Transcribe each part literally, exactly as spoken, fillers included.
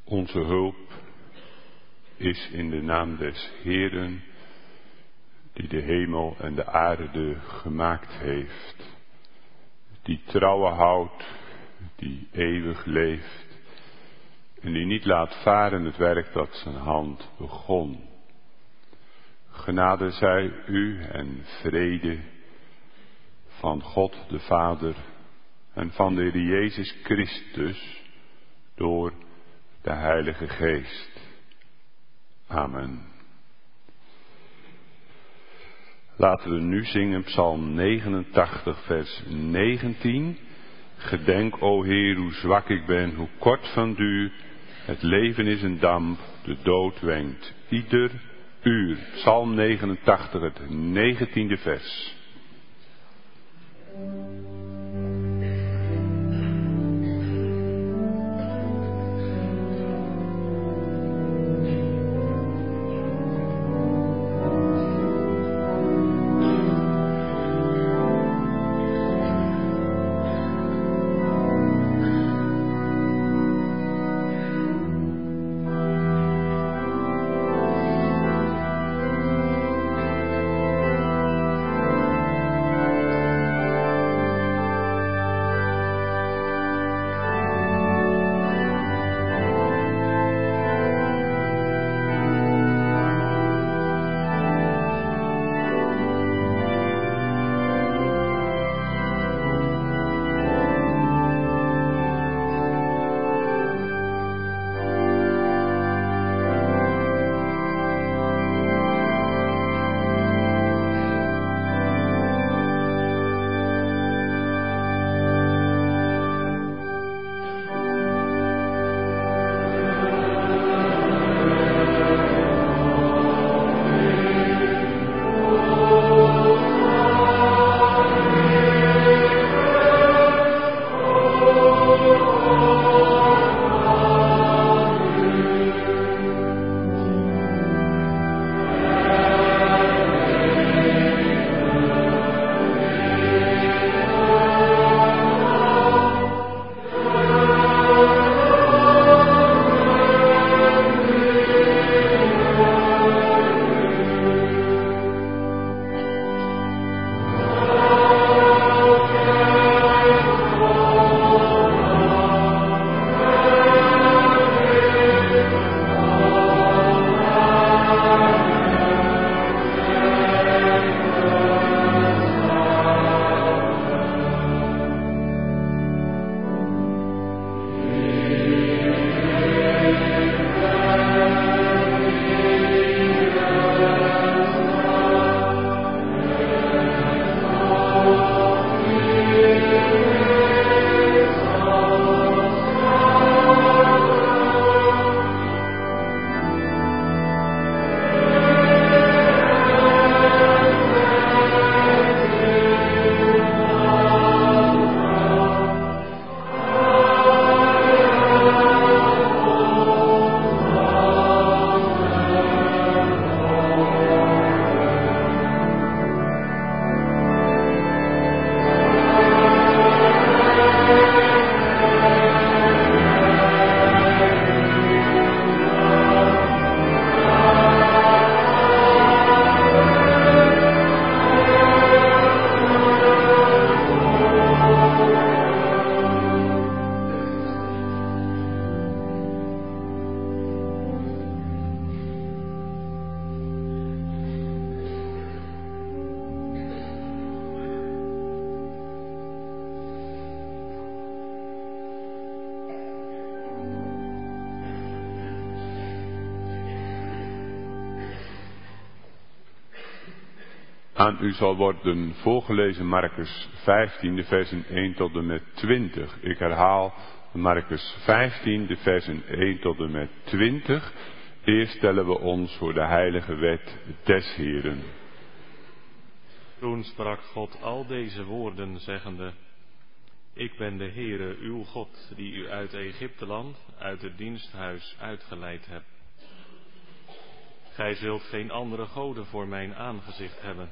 Onze hulp is in de naam des Heeren, die de hemel en de aarde gemaakt heeft, die trouwe houdt, die eeuwig leeft en die niet laat varen het werk dat zijn hand begon. Genade zij u en vrede van God de Vader en van de Heer Jezus Christus door de Heilige Geest. Amen. Laten we nu zingen Psalm negenentachtig vers negentien. Gedenk, o Heer, hoe zwak ik ben, hoe kort van duur. Het leven is een damp, de dood wenkt ieder uur. Psalm negenentachtig, het negentiende vers. Aan u zal worden voorgelezen Marcus vijftien, de versen één tot en met twintig. Ik herhaal Marcus vijftien, de versen één tot en met twintig. Eerst stellen we ons voor de heilige wet des Heeren. Toen sprak God al deze woorden, zeggende: Ik ben de Heere, uw God, die u uit Egypteland, uit het diensthuis uitgeleid hebt. Gij zult geen andere goden voor mijn aangezicht hebben.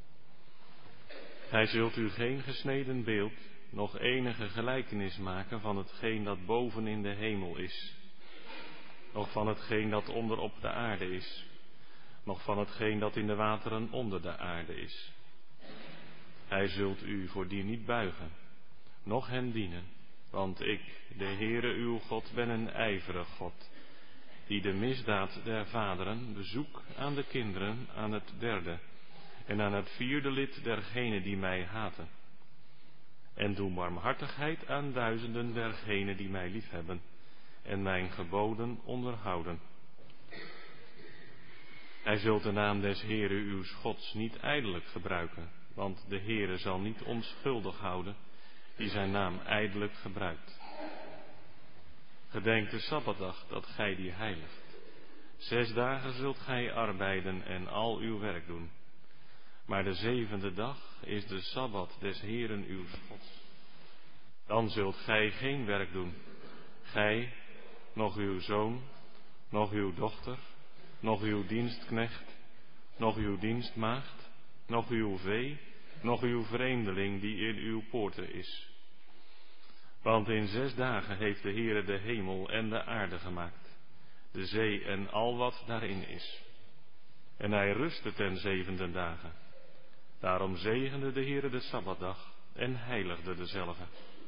Gij zult u geen gesneden beeld, noch enige gelijkenis maken van hetgeen dat boven in de hemel is, nog van hetgeen dat onder op de aarde is, nog van hetgeen dat in de wateren onder de aarde is. Hij zult u voor die niet buigen, noch hen dienen, want ik, de Heere uw God, ben een ijverig God, die de misdaad der vaderen bezoek aan de kinderen, aan het derde en aan het vierde lid dergenen die mij haten. En doe barmhartigheid aan duizenden dergenen die mij liefhebben en mijn geboden onderhouden. Gij zult de naam des Heere uws Gods niet ijdelijk gebruiken, want de Heere zal niet onschuldig houden die zijn naam ijdelijk gebruikt. Gedenk de Sabbatdag dat gij die heiligt. Zes dagen zult gij arbeiden en al uw werk doen. Maar de zevende dag is de Sabbat des Heeren uws Gods. Dan zult gij geen werk doen, gij, noch uw zoon, noch uw dochter, noch uw dienstknecht, noch uw dienstmaagd, noch uw vee, noch uw vreemdeling die in uw poorten is. Want in zes dagen heeft de Heere de hemel en de aarde gemaakt, de zee en al wat daarin is. En hij rustte ten zevende dagen. Daarom zegende de Heere de Sabbatdag en heiligde dezelve.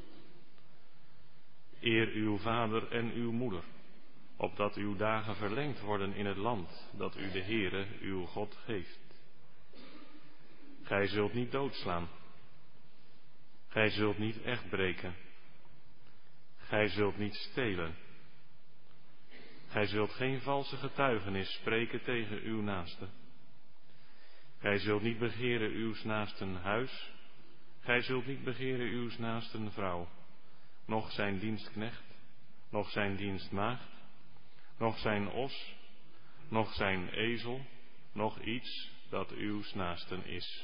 Eer uw vader en uw moeder, opdat uw dagen verlengd worden in het land dat u de Heere uw God geeft. Gij zult niet doodslaan. Gij zult niet echt breken. Gij zult niet stelen. Gij zult geen valse getuigenis spreken tegen uw naaste. Gij zult niet begeren uws naasten huis. Gij zult niet begeren uws naasten vrouw, noch zijn dienstknecht, noch zijn dienstmaagd, noch zijn os, noch zijn ezel, noch iets dat uws naasten is.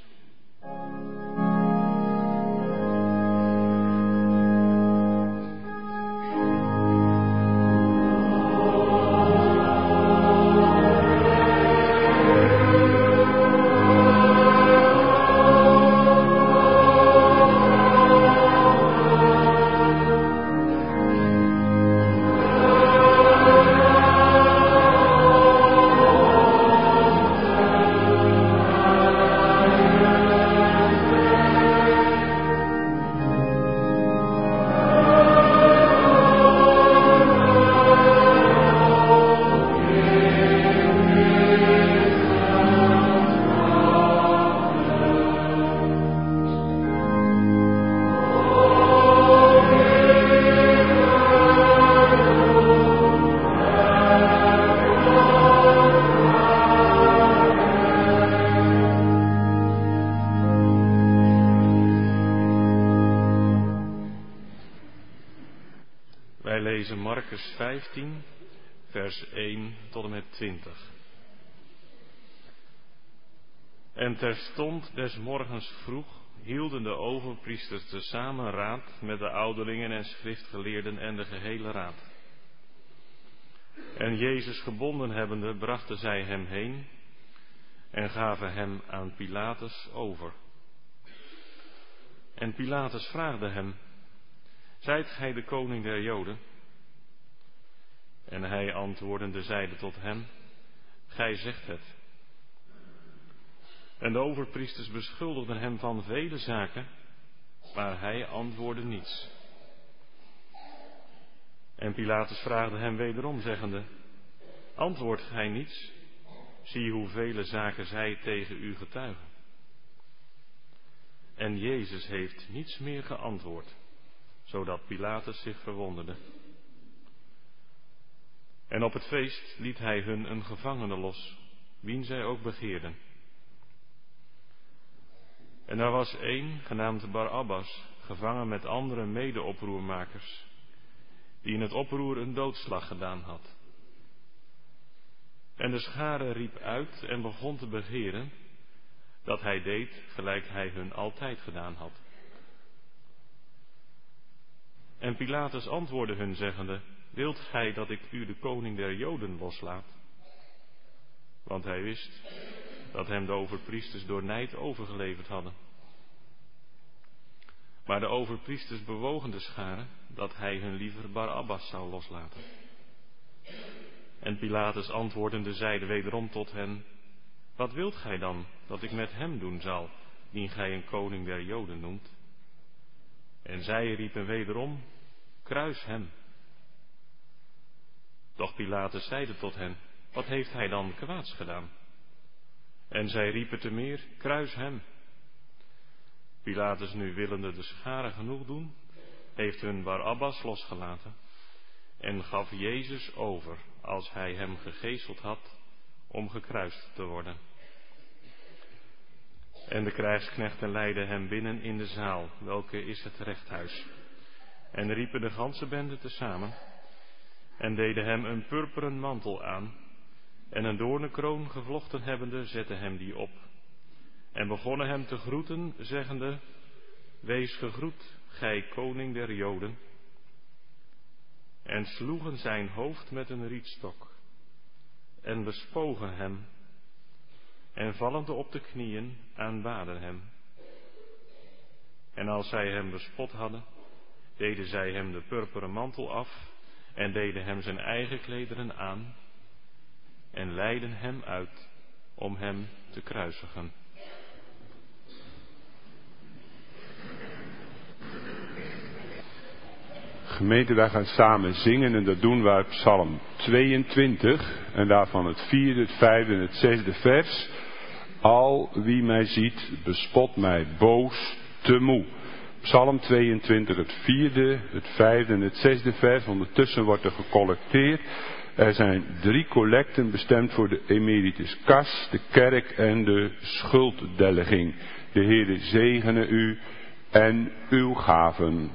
Wij lezen Markus vijftien, vers één tot en met twintig. En terstond des morgens vroeg hielden de overpriesters tezamen raad met de ouderlingen en schriftgeleerden en de gehele raad. En Jezus gebonden hebbende brachten zij hem heen en gaven hem aan Pilatus over. En Pilatus vraagde hem: Zijt gij de koning der Joden? En hij antwoordende zeide tot hem: Gij zegt het. En de overpriesters beschuldigden hem van vele zaken, maar hij antwoordde niets. En Pilatus vraagde hem wederom, zeggende: Antwoordt gij niets? Zie hoeveel zaken zij tegen u getuigen. En Jezus heeft niets meer geantwoord, zodat Pilatus zich verwonderde. En op het feest liet hij hun een gevangene los, wien zij ook begeerden. En er was één, genaamd Barabbas, gevangen met andere mede-oproermakers, die in het oproer een doodslag gedaan had. En de schare riep uit en begon te begeren dat hij deed gelijk hij hun altijd gedaan had. En Pilatus antwoordde hun zeggende: Wilt gij dat ik u de koning der Joden loslaat? Want hij wist dat hem de overpriesters door nijd overgeleverd hadden. Maar de overpriesters bewogen de schare dat hij hun liever Barabbas zou loslaten. En Pilatus antwoordende zeide wederom tot hen: Wat wilt gij dan dat ik met hem doen zal, dien gij een koning der Joden noemt? En zij riepen wederom: Kruis hem. Doch Pilatus zeide tot hen: Wat heeft hij dan kwaads gedaan? En zij riepen te meer: Kruis hem. Pilatus nu willende de scharen genoeg doen, heeft hun Barabbas losgelaten en gaf Jezus over, als hij hem gegezeld had, om gekruist te worden. En de krijgsknechten leidden hem binnen in de zaal, welke is het rechthuis, en riepen de ganse bende tezamen, en deden hem een purperen mantel aan, en een doornenkroon gevlochten hebbende, zetten hem die op, en begonnen hem te groeten, zeggende: Wees gegroet, gij koning der Joden. En sloegen zijn hoofd met een rietstok, en bespogen hem, en vallende op de knieën aanbaden hem. En als zij hem bespot hadden, deden zij hem de purperen mantel af, en deden hem zijn eigen klederen aan, en leidden hem uit om hem te kruisigen. Gemeente, wij gaan samen zingen en dat doen we uit Psalm tweeëntwintig en daarvan het vierde, het vijfde en het zesde vers. Al wie mij ziet, bespot mij boos te moe. Psalm tweeëntwintig, het vierde, het vijfde en het zesde vers. Ondertussen wordt er gecollecteerd. Er zijn drie collecten bestemd voor de emeritus kas, de kerk en de schulddelging. De Heere zegene u en uw gaven.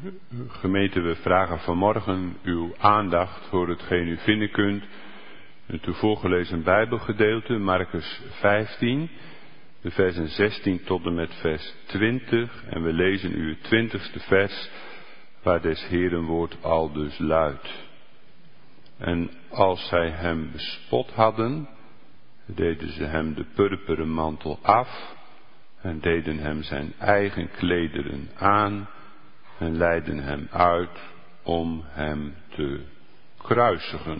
Gemeente, we vragen vanmorgen uw aandacht voor hetgeen u vinden kunt. Het u voorgelezen Bijbelgedeelte, Marcus vijftien, de versen zestien tot en met vers twintig. En we lezen u het twintigste vers, waar des Heeren woord aldus luidt. En als zij hem bespot hadden, deden ze hem de purperen mantel af en deden hem zijn eigen klederen aan en leidden hem uit om hem te kruisigen.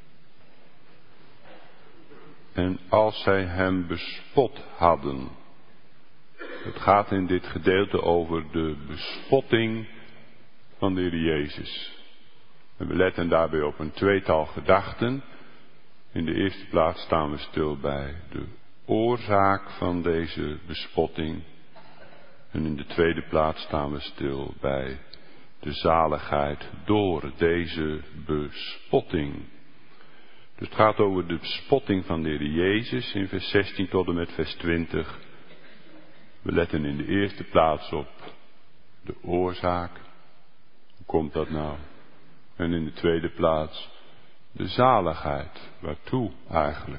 En als zij hem bespot hadden. Het gaat in dit gedeelte over de bespotting van de Heer Jezus. En we letten daarbij op een tweetal gedachten. In de eerste plaats staan we stil bij de oorzaak van deze bespotting. En in de tweede plaats staan we stil bij de zaligheid door deze bespotting. Dus het gaat over de bespotting van de Heer Jezus in vers zestien tot en met vers twintig. We letten in de eerste plaats op de oorzaak. Hoe komt dat nou? En in de tweede plaats de zaligheid. Waartoe eigenlijk?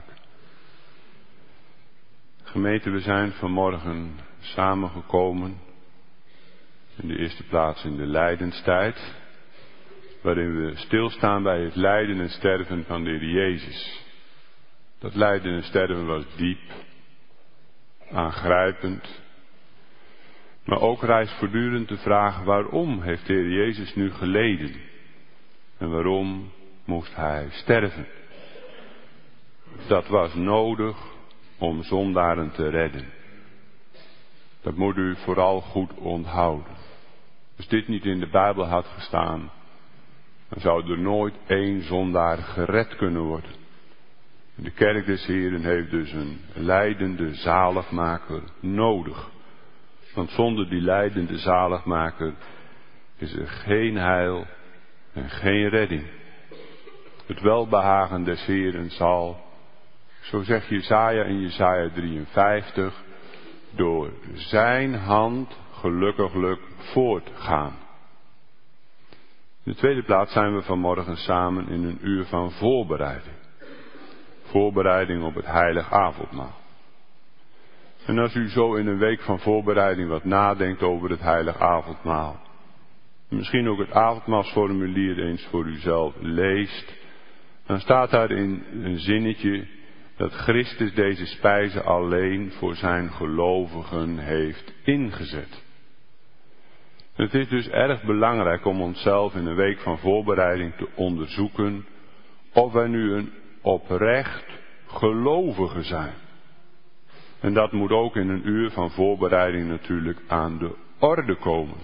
Gemeente, we zijn vanmorgen samengekomen. In de eerste plaats in de lijdenstijd. Waarin we stilstaan bij het lijden en sterven van de Heer Jezus. Dat lijden en sterven was diep. Aangrijpend. Maar ook rijst voortdurend de vraag: waarom heeft de Heer Jezus nu geleden? En waarom moest hij sterven? Dat was nodig om zondaren te redden. Dat moet u vooral goed onthouden. Als dit niet in de Bijbel had gestaan, dan zou er nooit één zondaar gered kunnen worden. En de kerk des Heeren heeft dus een lijdende zaligmaker nodig. Want zonder die lijdende zaligmaker is er geen heil en geen redding. Het welbehagen des Heeren zal, zo zegt Jesaja in Jesaja drieënvijftig, door zijn hand gelukkiglijk voortgaan. In de tweede plaats zijn we vanmorgen samen in een uur van voorbereiding. Voorbereiding op het heilig avondmaal. En als u zo in een week van voorbereiding wat nadenkt over het heilig avondmaal, misschien ook het avondmaalsformulier eens voor uzelf leest, dan staat daarin een zinnetje dat Christus deze spijze alleen voor zijn gelovigen heeft ingezet. Het is dus erg belangrijk om onszelf in een week van voorbereiding te onderzoeken of wij nu een oprecht gelovige zijn. En dat moet ook in een uur van voorbereiding natuurlijk aan de orde komen.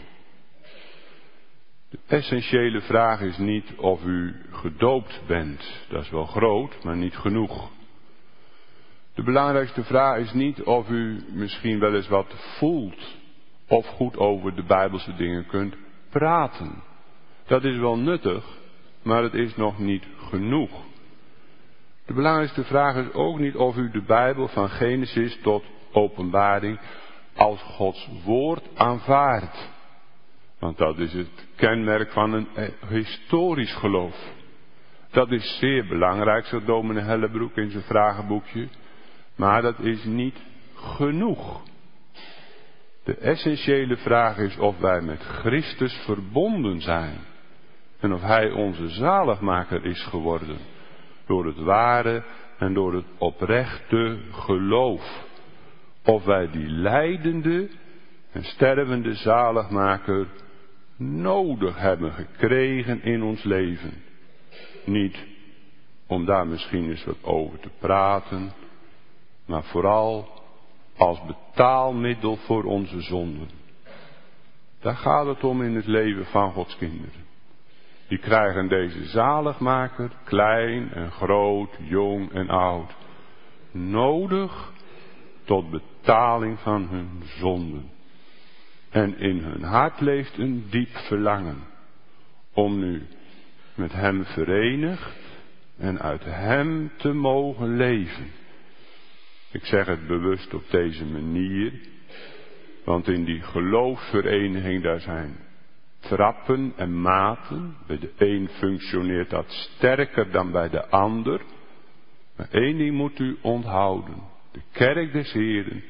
De essentiële vraag is niet of u gedoopt bent. Dat is wel groot, maar niet genoeg. De belangrijkste vraag is niet of u misschien wel eens wat voelt of goed over de Bijbelse dingen kunt praten. Dat is wel nuttig, maar het is nog niet genoeg. De belangrijkste vraag is ook niet of u de Bijbel van Genesis tot Openbaring als Gods woord aanvaardt. Want dat is het kenmerk van een historisch geloof. Dat is zeer belangrijk, zo dominee Hellebroek in zijn vragenboekje. Maar dat is niet genoeg. De essentiële vraag is of wij met Christus verbonden zijn. En of Hij onze zaligmaker is geworden. Door het ware en door het oprechte geloof. Of wij die lijdende en stervende zaligmaker nodig hebben gekregen in ons leven. Niet om daar misschien eens wat over te praten, maar vooral als betaalmiddel voor onze zonden. Daar gaat het om in het leven van Gods kinderen. Die krijgen deze zaligmaker, klein en groot, jong en oud, nodig tot betaling van hun zonden. En in hun hart leeft een diep verlangen om nu met Hem verenigd en uit Hem te mogen leven. Ik zeg het bewust op deze manier, want in die geloofsvereniging daar zijn trappen en maten. Bij de een functioneert dat sterker dan bij de ander. Maar één ding moet u onthouden. De kerk des Heeren,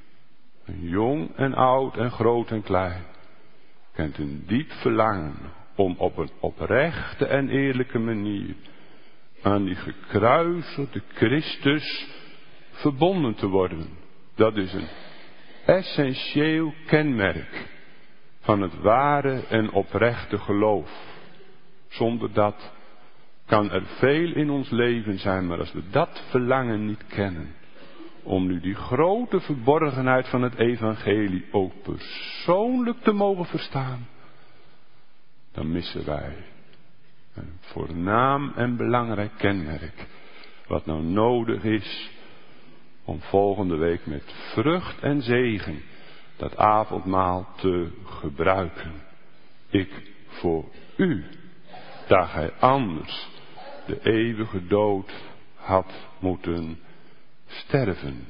jong en oud en groot en klein, kent een diep verlangen om op een oprechte en eerlijke manier aan die gekruiselde Christus verbonden te worden. Dat is een essentieel kenmerk van het ware en oprechte geloof. Zonder dat kan er veel in ons leven zijn, maar als we dat verlangen niet kennen, om nu die grote verborgenheid van het evangelie ook persoonlijk te mogen verstaan, dan missen wij een voornaam en belangrijk kenmerk, wat nou nodig is om volgende week met vrucht en zegen dat avondmaal te gebruiken. Ik voor u, daar gij anders de eeuwige dood had moeten sterven.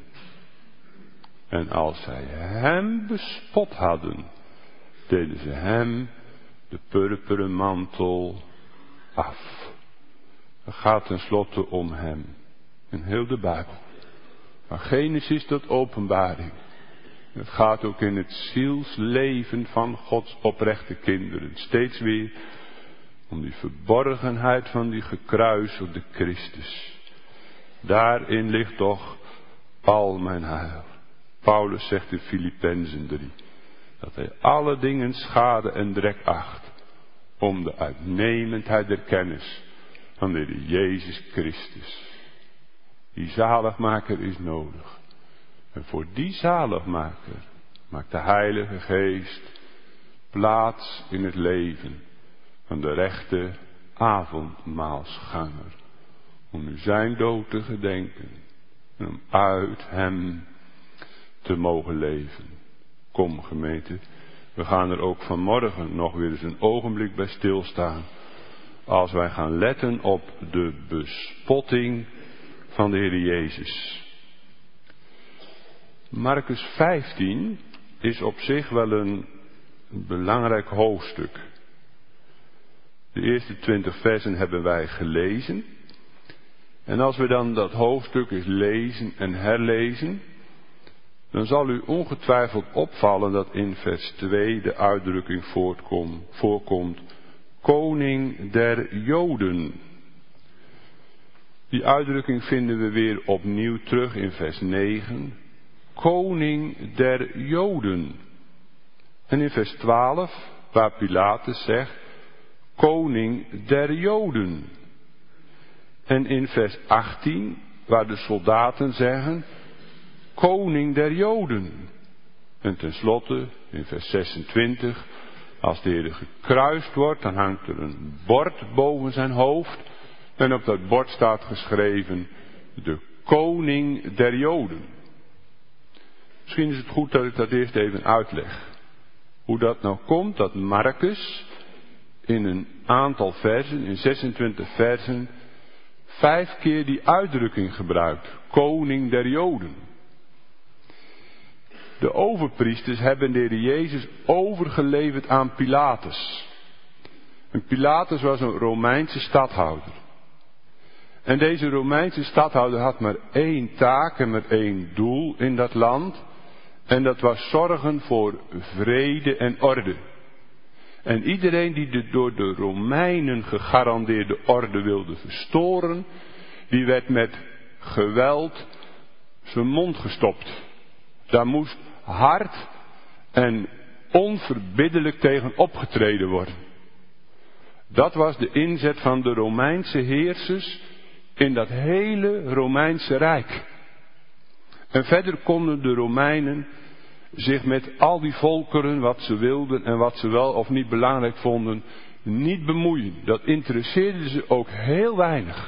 En als zij hem bespot hadden, deden ze hem de purperen mantel af. Het gaat tenslotte om hem. In heel de Bijbel. Van Genesis tot Openbaring. Het gaat ook in het zielsleven van Gods oprechte kinderen. Steeds weer om die verborgenheid van die gekruiselde Christus. Daarin ligt toch al mijn heil. Paulus zegt in Filippenzen drie. Dat hij alle dingen schade en drek acht. Om de uitnemendheid der kennis van de Heer Jezus Christus. Die zaligmaker is nodig. En voor die zaligmaker maakt de Heilige Geest plaats in het leven van de rechte avondmaalsganger. Om nu zijn dood te gedenken en om uit hem te mogen leven. Kom gemeente, we gaan er ook vanmorgen nog weer eens een ogenblik bij stilstaan. Als wij gaan letten op de bespotting van de Heer Jezus. Marcus vijftien is op zich wel een belangrijk hoofdstuk. De eerste twintig versen hebben wij gelezen. En als we dan dat hoofdstuk eens lezen en herlezen, dan zal u ongetwijfeld opvallen dat in vers twee de uitdrukking voorkomt, koning der Joden. Die uitdrukking vinden we weer opnieuw terug in vers negen. Koning der Joden. En in vers twaalf, waar Pilatus zegt, koning der Joden. En in vers achttien, waar de soldaten zeggen, koning der Joden. En tenslotte, in vers zesentwintig, als de Heer gekruist wordt, dan hangt er een bord boven zijn hoofd. En op dat bord staat geschreven, de koning der Joden. Misschien is het goed dat ik dat eerst even uitleg. Hoe dat nou komt dat Marcus in een aantal versen, in zesentwintig versen, vijf keer die uitdrukking gebruikt. Koning der Joden. De overpriesters hebben de Heer Jezus overgeleverd aan Pilatus. En Pilatus was een Romeinse stadhouder. En deze Romeinse stadhouder had maar één taak en maar één doel in dat land. En dat was zorgen voor vrede en orde. En iedereen die de door de Romeinen gegarandeerde orde wilde verstoren, die werd met geweld zijn mond gestopt. Daar moest hard en onverbiddelijk tegen opgetreden worden. Dat was de inzet van de Romeinse heersers in dat hele Romeinse Rijk. En verder konden de Romeinen zich met al die volkeren, wat ze wilden en wat ze wel of niet belangrijk vonden, niet bemoeien. Dat interesseerde ze ook heel weinig.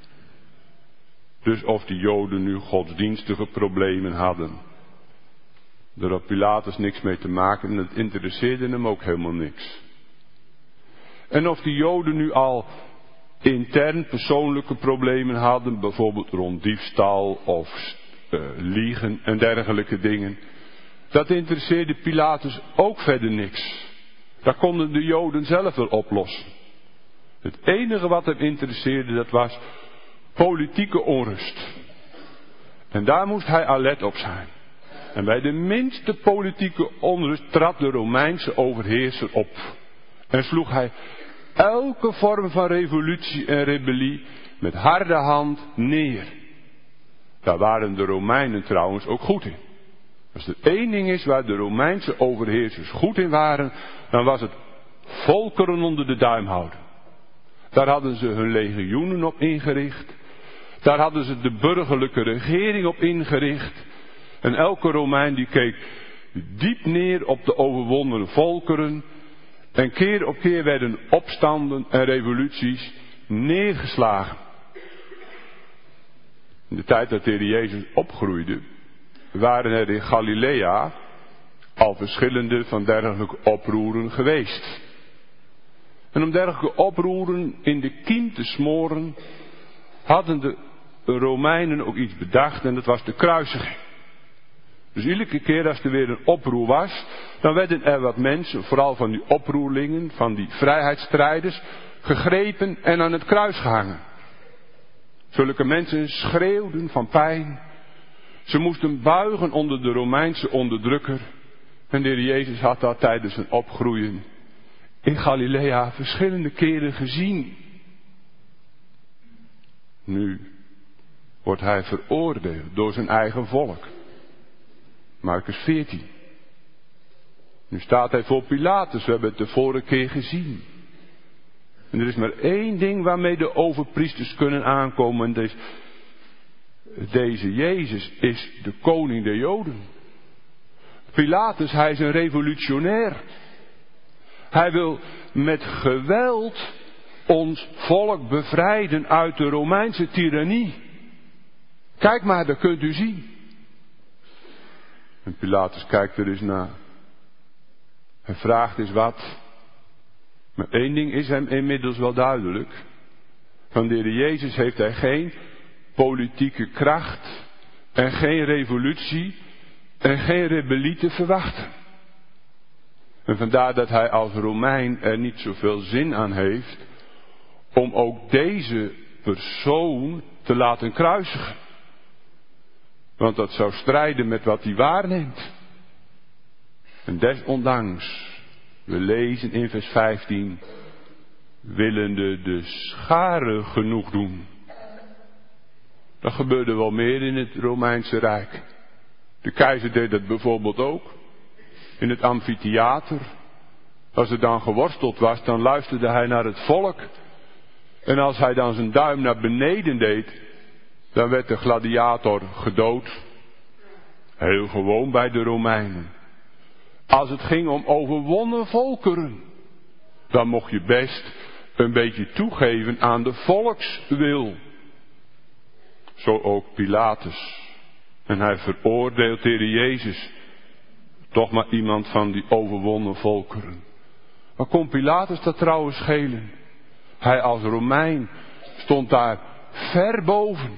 Dus of die Joden nu godsdienstige problemen hadden, daar had Pilatus niks mee te maken en dat interesseerde hem ook helemaal niks. En of die Joden nu al intern persoonlijke problemen hadden, bijvoorbeeld rond diefstal of uh, liegen en dergelijke dingen, dat interesseerde Pilatus ook verder niks. Dat konden de Joden zelf wel oplossen. Het enige wat hem interesseerde, dat was politieke onrust. En daar moest hij alert op zijn. En bij de minste politieke onrust trad de Romeinse overheerser op. En sloeg hij elke vorm van revolutie en rebellie met harde hand neer. Daar waren de Romeinen trouwens ook goed in. Als er één ding is waar de Romeinse overheersers goed in waren, dan was het volkeren onder de duim houden. Daar hadden ze hun legioenen op ingericht. Daar hadden ze de burgerlijke regering op ingericht. En elke Romein die keek diep neer op de overwonnen volkeren. En keer op keer werden opstanden en revoluties neergeslagen. In de tijd dat de Heer Jezus opgroeide, waren er in Galilea al verschillende van dergelijke oproeren geweest. En om dergelijke oproeren in de kiem te smoren, hadden de Romeinen ook iets bedacht en dat was de kruisiging. Dus iedere keer als er weer een oproer was, dan werden er wat mensen, vooral van die oproerlingen, van die vrijheidsstrijders, gegrepen en aan het kruis gehangen. Zulke mensen schreeuwden van pijn. Ze moesten buigen onder de Romeinse onderdrukker. En de Heer Jezus had dat tijdens zijn opgroeien in Galilea verschillende keren gezien. Nu wordt hij veroordeeld door zijn eigen volk. Marcus veertien. Nu staat hij voor Pilatus, we hebben het de vorige keer gezien. En er is maar één ding waarmee de overpriesters kunnen aankomen. En deze, deze Jezus is de koning der Joden. Pilatus, hij is een revolutionair. Hij wil met geweld ons volk bevrijden uit de Romeinse tirannie. Kijk maar, dat kunt u zien. En Pilatus kijkt er eens naar. Hij vraagt eens wat. Maar één ding is hem inmiddels wel duidelijk. Van de Heer Jezus heeft hij geen politieke kracht en geen revolutie en geen rebellie te verwachten. En vandaar dat hij als Romein er niet zoveel zin aan heeft om ook deze persoon te laten kruisigen. Want dat zou strijden met wat hij waarneemt. En desondanks, we lezen in vers vijftien, willende de scharen genoeg doen. Dat gebeurde wel meer in het Romeinse Rijk. De keizer deed dat bijvoorbeeld ook. In het amfitheater. Als er dan geworsteld was, dan luisterde hij naar het volk. En als hij dan zijn duim naar beneden deed, dan werd de gladiator gedood. Heel gewoon bij de Romeinen. Als het ging om overwonnen volkeren, dan mocht je best een beetje toegeven aan de volkswil. Zo ook Pilatus. En hij veroordeelt de Heer Jezus. Toch maar iemand van die overwonnen volkeren. Maar kon Pilatus dat trouwens schelen? Hij als Romein stond daar ver boven.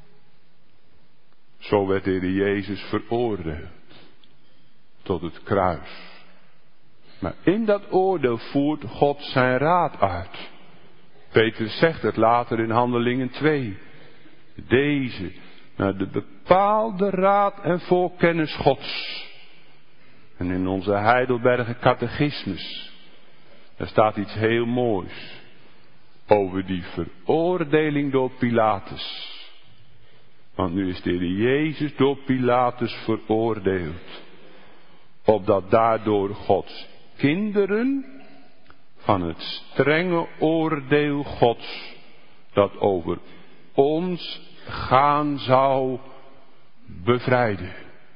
Zo werd de Heer Jezus veroordeeld. Tot het kruis. Maar in dat oordeel voert God zijn raad uit. Petrus zegt het later in Handelingen twee. Deze, naar de bepaalde raad en voorkennis Gods. En in onze Heidelberger catechismus, daar staat iets heel moois. Over die veroordeling door Pilatus. Want nu is de Heer Jezus door Pilatus veroordeeld. Opdat daardoor Gods kinderen van het strenge oordeel Gods dat over ons gaan zou bevrijden.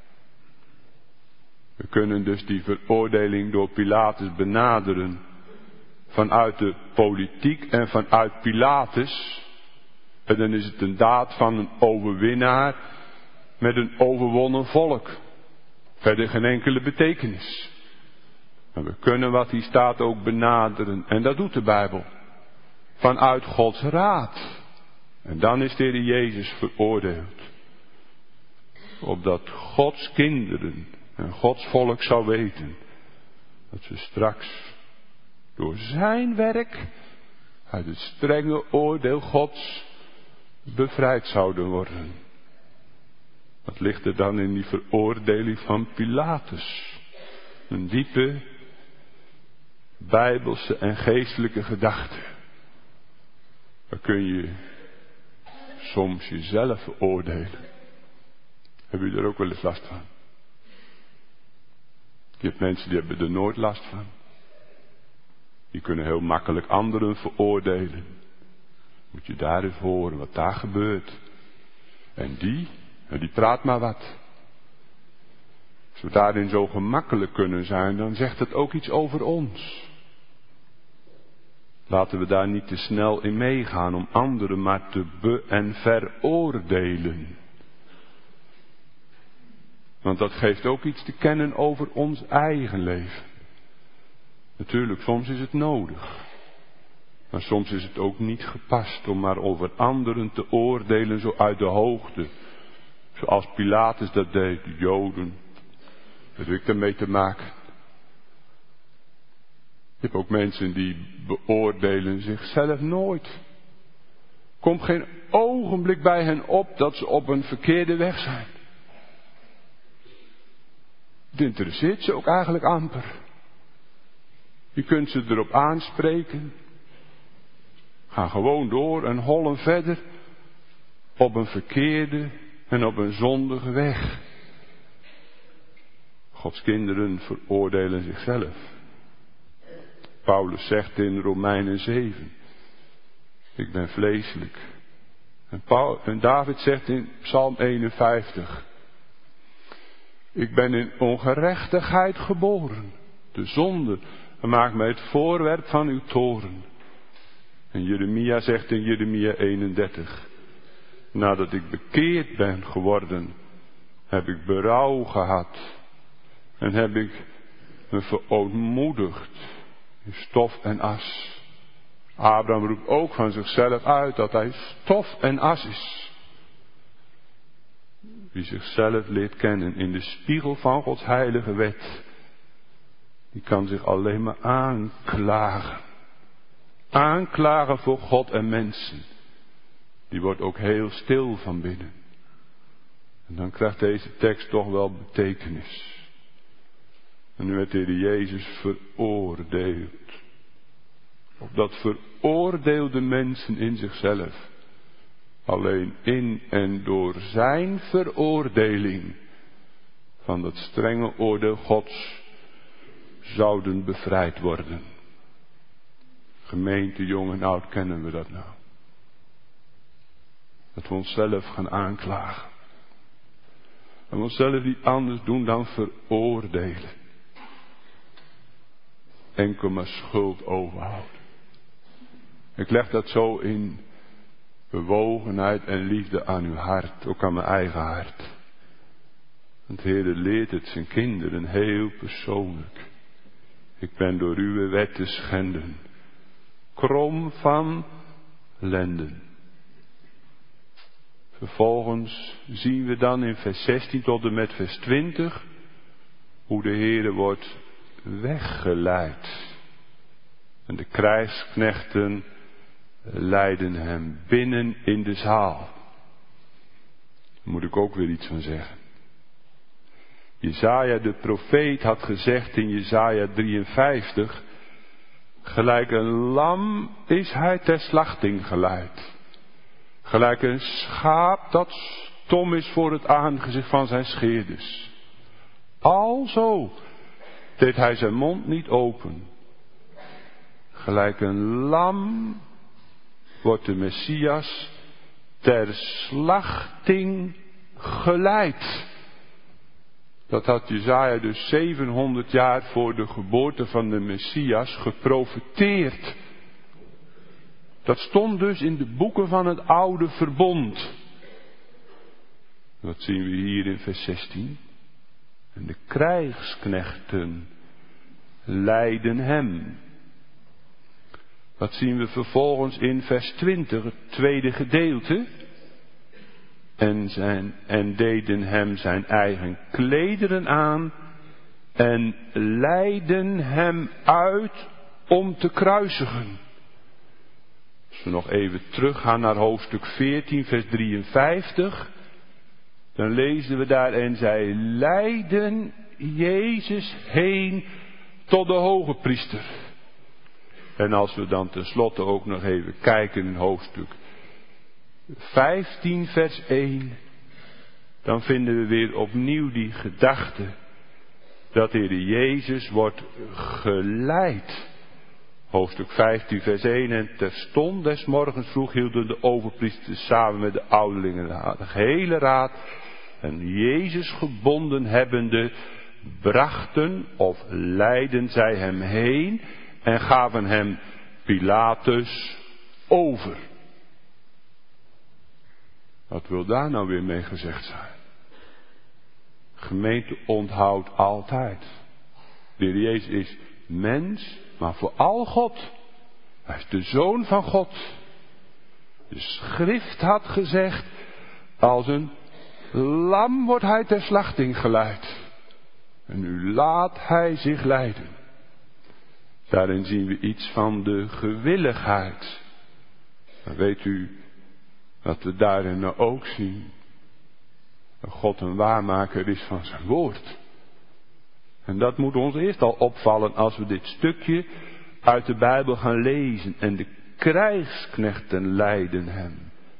We kunnen dus die veroordeling door Pilatus benaderen vanuit de politiek en vanuit Pilatus. En dan is het een daad van een overwinnaar met een overwonnen volk. Verder geen enkele betekenis. Maar we kunnen wat hier staat ook benaderen. En dat doet de Bijbel. Vanuit Gods raad. En dan is de Heer Jezus veroordeeld. Opdat Gods kinderen en Gods volk zou weten dat ze straks door zijn werk uit het strenge oordeel Gods bevrijd zouden worden. Wat ligt er dan in die veroordeling van Pilatus? Een diepe, bijbelse en geestelijke gedachte. Daar kun je soms jezelf veroordelen. Hebben jullie er ook wel eens last van? Je hebt mensen die hebben er nooit last van. Die kunnen heel makkelijk anderen veroordelen. Moet je daar even horen wat daar gebeurt. En die, en die praat maar wat. Als we daarin zo gemakkelijk kunnen zijn, dan zegt het ook iets over ons. Laten we daar niet te snel in meegaan om anderen maar te be- en veroordelen. Want dat geeft ook iets te kennen over ons eigen leven. Natuurlijk, soms is het nodig. Maar soms is het ook niet gepast om maar over anderen te oordelen zo uit de hoogte. Zoals Pilatus dat deed, de Joden. Wat heb ik daarmee te maken? Je hebt ook mensen die beoordelen zichzelf nooit. Komt geen ogenblik bij hen op dat ze op een verkeerde weg zijn. Het interesseert ze ook eigenlijk amper. Je kunt ze erop aanspreken. Ga gewoon door en hollen verder op een verkeerde en op een zondige weg. Gods kinderen veroordelen zichzelf. Paulus zegt in Romeinen zeven. Ik ben vleeselijk. En, Paul, en David zegt in Psalm eenenvijftig. Ik ben in ongerechtigheid geboren. De zonde maakt mij het voorwerp van uw toorn. En Jeremia zegt in Jeremia eenendertig. Nadat ik bekeerd ben geworden, heb ik berouw gehad. En heb ik me verootmoedigd in stof en as. Abraham roept ook van zichzelf uit dat hij stof en as is. Wie zichzelf leert kennen in de spiegel van Gods heilige wet, die kan zich alleen maar aanklagen. Aanklagen voor God en mensen. Die wordt ook heel stil van binnen. En dan krijgt deze tekst toch wel betekenis. En nu werd de Heer Jezus veroordeeld. Opdat veroordeelde mensen in zichzelf alleen in en door zijn veroordeling van dat strenge oordeel Gods zouden bevrijd worden. Gemeente, jong en oud, kennen we dat nou? Dat we onszelf gaan aanklagen. En we onszelf niet anders doen dan veroordelen. Enkel maar schuld overhouden. Ik leg dat zo in bewogenheid en liefde aan uw hart, ook aan mijn eigen hart. Want de Heer leert het zijn kinderen heel persoonlijk. Ik ben door uw wet te schenden, krom van lenden. Vervolgens zien we dan in vers zestien tot en met vers twintig hoe de Heer wordt weggeleid. En de krijgsknechten leiden hem binnen in de zaal. Daar moet ik ook weer iets van zeggen. Jesaja de profeet had gezegd in Jesaja drieënvijftig. Gelijk een lam is hij ter slachting geleid. Gelijk een schaap dat stom is voor het aangezicht van zijn scheerders. Alzo deed hij zijn mond niet open. Gelijk een lam wordt de Messias ter slachting geleid. Dat had Jesaja dus zevenhonderd jaar voor de geboorte van de Messias geprofeteerd. Dat stond dus in de boeken van het oude verbond. Dat zien we hier in vers zestien. En de krijgsknechten leiden hem. Dat zien we vervolgens in vers twintig, het tweede gedeelte. En, zijn, en deden hem zijn eigen klederen aan en leidden hem uit om te kruisigen. Als we nog even teruggaan naar hoofdstuk veertien, vers drieënvijftig. Dan lezen we daar: en zij leidden Jezus heen tot de hoge priester. En als we dan tenslotte ook nog even kijken in hoofdstuk vijftien, vers één. Dan vinden we weer opnieuw die gedachte dat de Heer Jezus wordt geleid. Hoofdstuk vijftien, vers één. En terstond des morgens vroeg hielden de overpriesters samen met de ouderlingen de gehele raad. En Jezus gebonden hebbende, brachten of leidden zij hem heen en gaven hem Pilatus over. Wat wil daar nou weer mee gezegd zijn? Gemeente onthoudt altijd. De Heer Jezus is mens, maar vooral God. Hij is de Zoon van God. De schrift had gezegd, als een lam wordt hij ter slachting geleid. En nu laat hij zich leiden. Daarin zien we iets van de gewilligheid. Maar weet u wat we daarin nou ook zien? Dat God een waarmaker is van zijn woord. En dat moet ons eerst al opvallen als we dit stukje uit de Bijbel gaan lezen. En de krijgsknechten leiden hem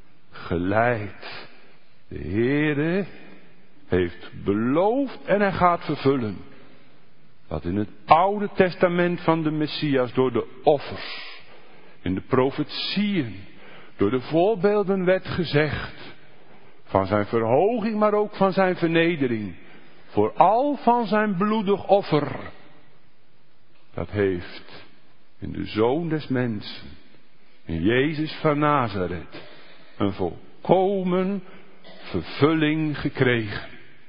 geleid. De Heere heeft beloofd en hij gaat vervullen wat in het Oude Testament van de Messias door de offers, in de profetieën, door de voorbeelden werd gezegd. Van zijn verhoging, maar ook van zijn vernedering. Vooral van zijn bloedig offer. Dat heeft in de Zoon des Mensen, in Jezus van Nazareth, een volkomen vervulling gekregen.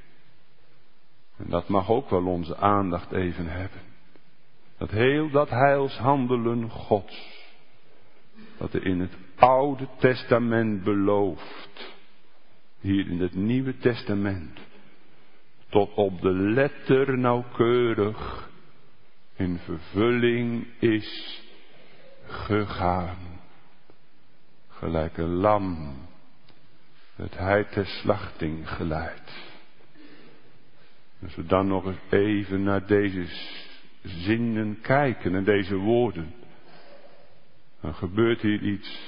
En dat mag ook wel onze aandacht even hebben. Dat heel dat heilshandelen Gods, wat er in het Oude Testament belooft, hier in het Nieuwe Testament, tot op de letter nauwkeurig in vervulling is gegaan. Gelijk een lam werd hij ter slachting geleid. Als we dan nog eens even naar deze zinnen kijken en deze woorden, dan gebeurt hier iets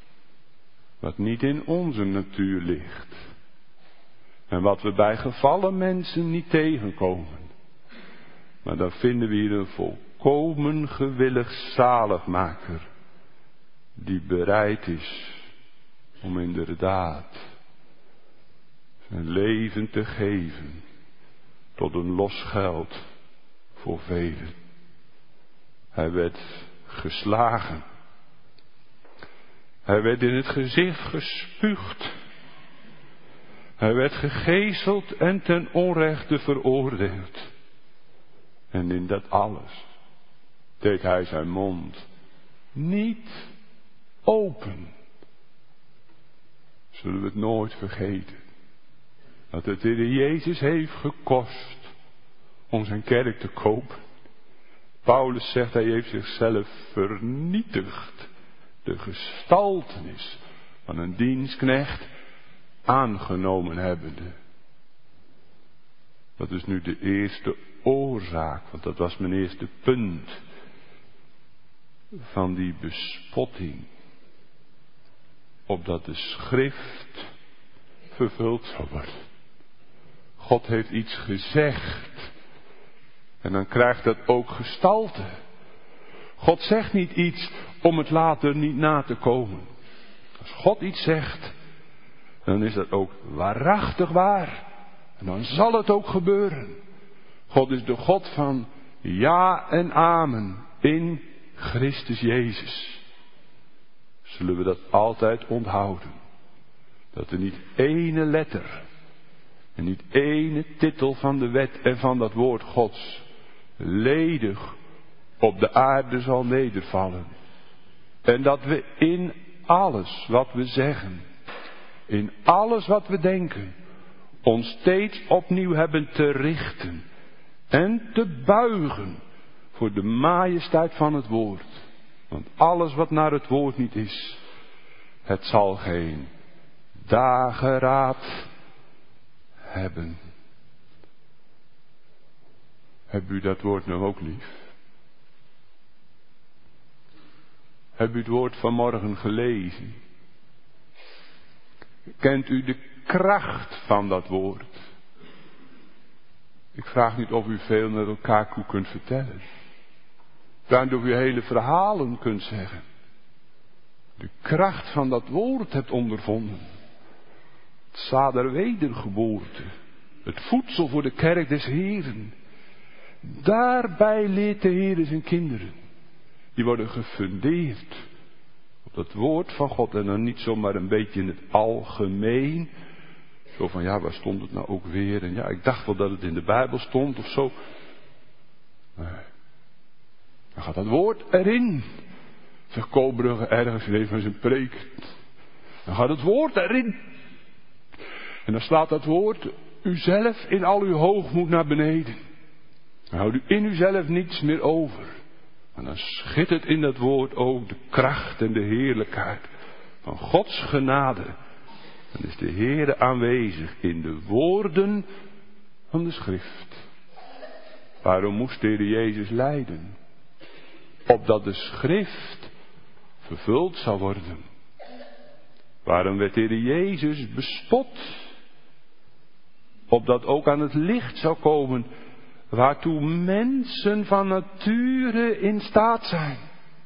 wat niet in onze natuur ligt. En wat we bij gevallen mensen niet tegenkomen. Maar dan vinden we hier een volkomen gewillig zaligmaker. Die bereid is om inderdaad zijn leven te geven tot een los geld voor velen. Hij werd geslagen. Hij werd in het gezicht gespuugd. Hij werd gegezeld en ten onrechte veroordeeld. En in dat alles deed hij zijn mond niet open. Zullen we het nooit vergeten. Dat het de Heer Jezus heeft gekost om zijn kerk te kopen. Paulus zegt, hij heeft zichzelf vernietigd. De gestaltenis van een dienstknecht aangenomen hebbende. Dat is nu de eerste oorzaak, want dat was mijn eerste punt van die bespotting. Opdat de schrift vervuld zou worden. God heeft iets gezegd. En dan krijgt dat ook gestalte. God zegt niet iets om het later niet na te komen. Als God iets zegt, dan is dat ook waarachtig waar. En dan zal het ook gebeuren. God is de God van ja en amen in Christus Jezus. Zullen we dat altijd onthouden. Dat er niet ene letter en niet ene titel van de wet en van dat woord Gods ledig op de aarde zal nedervallen. En dat we in alles wat we zeggen, in alles wat we denken, ons steeds opnieuw hebben te richten en te buigen voor de majesteit van het woord. Want alles wat naar het woord niet is, het zal geen dageraad hebben. Hebt u dat woord nou ook lief? Hebt u het woord vanmorgen gelezen? Kent u de kracht van dat woord? Ik vraag niet of u veel met elkaar toe kunt vertellen. Ik vraag niet of u hele verhalen kunt zeggen. De kracht van dat woord hebt ondervonden. Het zaad der wedergeboorte. Het voedsel voor de kerk des Heeren. Daarbij leert de Heer zijn kinderen. Die worden gefundeerd op dat woord van God. En dan niet zomaar een beetje in het algemeen. Zo van ja, waar stond het nou ook weer? En ja, ik dacht wel dat het in de Bijbel stond of zo. Nee. Dan gaat dat woord erin. Zegt Koolbrugge ergens in een van zijn preek. Dan gaat het woord erin. En dan slaat dat woord uzelf in al uw hoogmoed naar beneden. Dan houdt u in uzelf niets meer over. En dan schittert in dat woord ook de kracht en de heerlijkheid van Gods genade. Dan is de Heere aanwezig in de woorden van de schrift. Waarom moest de Heer Jezus lijden? Opdat de schrift vervuld zou worden. Waarom werd de Heer Jezus bespot? Opdat ook aan het licht zou komen waartoe mensen van nature in staat zijn.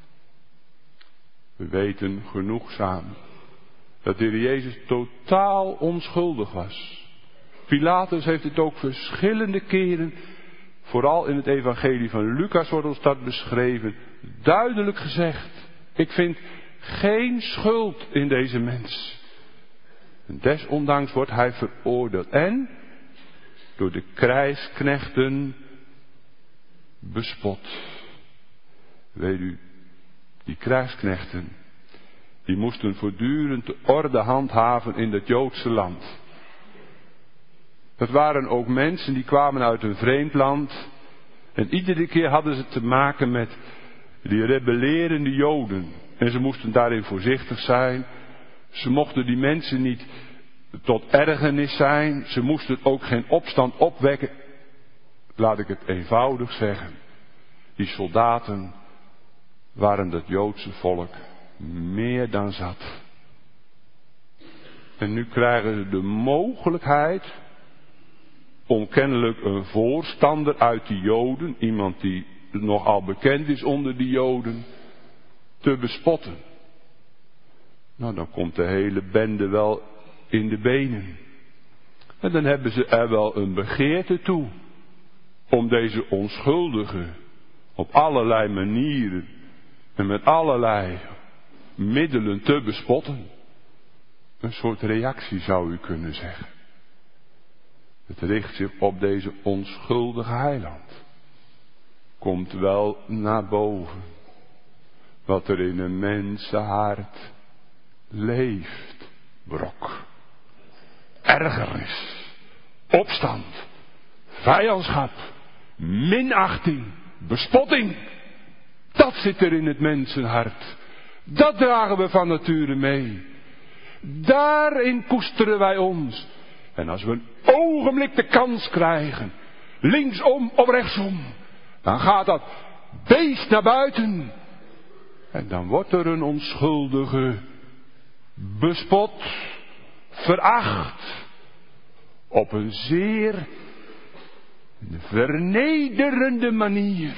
We weten genoegzaam dat de Heer Jezus totaal onschuldig was. Pilatus heeft het ook verschillende keren, vooral in het evangelie van Lucas wordt ons dat beschreven, duidelijk gezegd. Ik vind geen schuld in deze mens. En desondanks wordt hij veroordeeld en door de krijgsknechten bespot. Weet u, die krijgsknechten, die moesten voortdurend de orde handhaven in het Joodse land. Dat waren ook mensen die kwamen uit een vreemd land. En iedere keer hadden ze te maken met die rebellerende Joden. En ze moesten daarin voorzichtig zijn. Ze mochten die mensen niet tot ergernis zijn. Ze moesten ook geen opstand opwekken. Laat ik het eenvoudig zeggen. Die soldaten waren dat Joodse volk meer dan zat. En nu krijgen ze de mogelijkheid om kennelijk een voorstander uit die Joden, iemand die nogal bekend is onder die Joden, te bespotten. Nou, dan komt de hele bende wel in de benen. En dan hebben ze er wel een begeerte toe om deze onschuldigen op allerlei manieren en met allerlei middelen te bespotten. Een soort reactie zou u kunnen zeggen. Het richt zich op deze onschuldige heiland. Komt wel naar boven wat er in een mensenhart leeft. Brok, ergernis, opstand, vijandschap, minachting, bespotting. Dat zit er in het mensenhart. Dat dragen we van nature mee. Daarin koesteren wij ons. En als we een ogenblik de kans krijgen, linksom of rechtsom, dan gaat dat beest naar buiten. En dan wordt er een onschuldige bespot, veracht, op een zeer vernederende manier.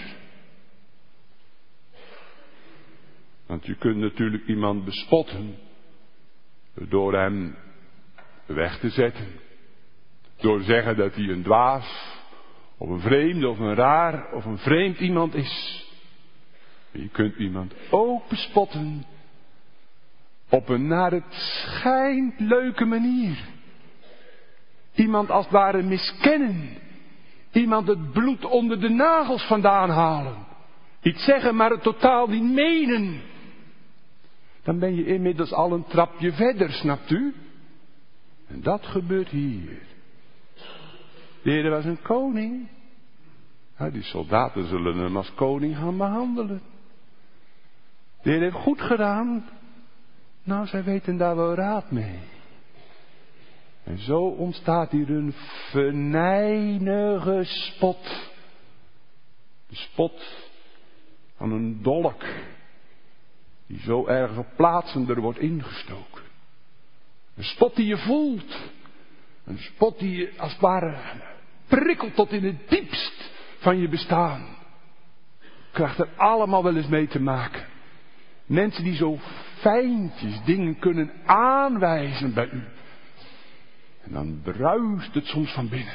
Want je kunt natuurlijk iemand bespotten door hem weg te zetten. Door te zeggen dat hij een dwaas, of een vreemde, of een raar, of een vreemd iemand is. Je kunt iemand ook bespotten op een naar het schijnt leuke manier. Iemand als het ware miskennen. Iemand het bloed onder de nagels vandaan halen. Iets zeggen maar het totaal niet menen. Dan ben je inmiddels al een trapje verder, snapt u? En dat gebeurt hier. De Heer was een koning. Ja, die soldaten zullen hem als koning gaan behandelen. De Heer heeft goed gedaan. Nou, zij weten daar wel raad mee. En zo ontstaat hier een venijnige spot. De spot van een dolk. Die zo ergens op plaatsen er wordt ingestoken. Een spot die je voelt. Een spot die je als het ware prikkelt tot in het diepst van je bestaan. Je krijgt er allemaal wel eens mee te maken. Mensen die zo fijntjes dingen kunnen aanwijzen bij u. En dan bruist het soms van binnen.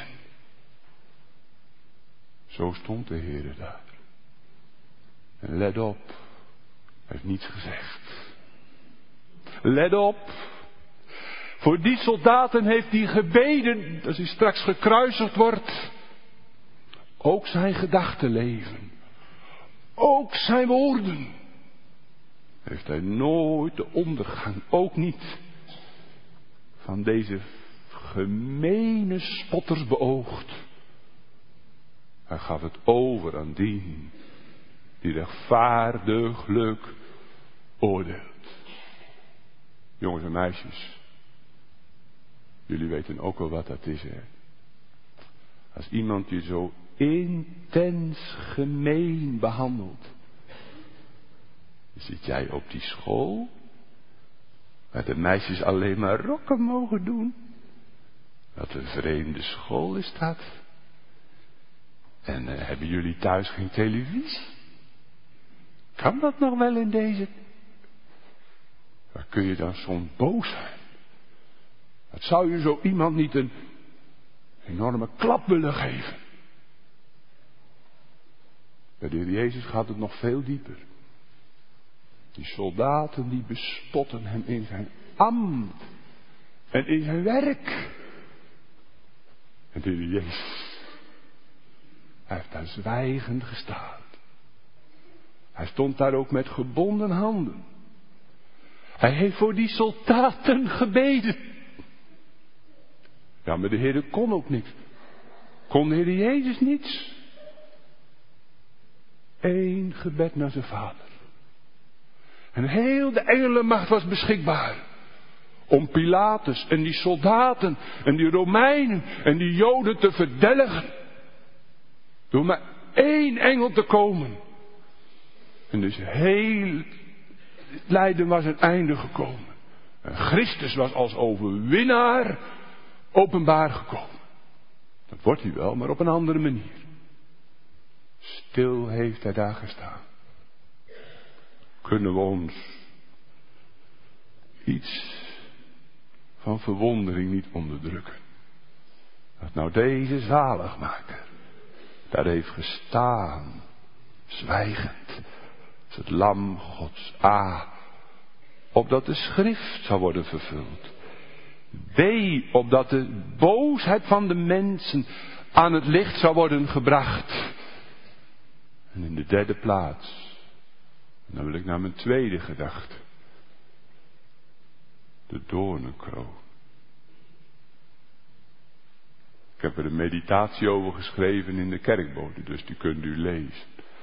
Zo stond de Heer daar. En let op. Hij heeft niets gezegd. Let op. Voor die soldaten heeft hij gebeden, als hij straks gekruisigd wordt. Ook zijn gedachtenleven. Ook zijn woorden. Heeft hij nooit de ondergang, ook niet, van deze gemene spotters beoogd. Hij gaf het over aan die die rechtvaardiglijk oordeelt. Jongens en meisjes, jullie weten ook wel wat dat is, hè? Als iemand je zo intens gemeen behandelt. Zit jij op die school, waar de meisjes alleen maar rokken mogen doen? Wat een vreemde school is dat. En uh, hebben jullie thuis geen televisie? Kan dat nog wel in deze? Waar kun je dan zo'n boos zijn? Wat zou je zo iemand niet een enorme klap willen geven? Bij de Heer Jezus gaat het nog veel dieper. Die soldaten die bespotten hem in zijn ambt en in zijn werk. En de Heer Jezus, hij heeft daar zwijgend gestaan. Hij stond daar ook met gebonden handen. Hij heeft voor die soldaten gebeden. Ja, maar de Heer kon ook niks. Kon de Heer Jezus niets? Eén gebed naar zijn Vader. En heel de engelenmacht was beschikbaar. Om Pilatus en die soldaten en die Romeinen en die Joden te verdelgen. Door maar één engel te komen. En dus heel het lijden was een einde gekomen. En Christus was als overwinnaar openbaar gekomen. Dat wordt hij wel, maar op een andere manier. Stil heeft hij daar gestaan. Kunnen we ons iets van verwondering niet onderdrukken. Dat nou deze zaligmaker daar heeft gestaan, zwijgend, als het lam Gods, A, opdat de schrift zou worden vervuld. B, opdat de boosheid van de mensen aan het licht zou worden gebracht. En in de derde plaats, en dan wil ik naar mijn tweede gedachte. De doornenkroon. Ik heb er een meditatie over geschreven in de kerkbode, dus die kunt u lezen.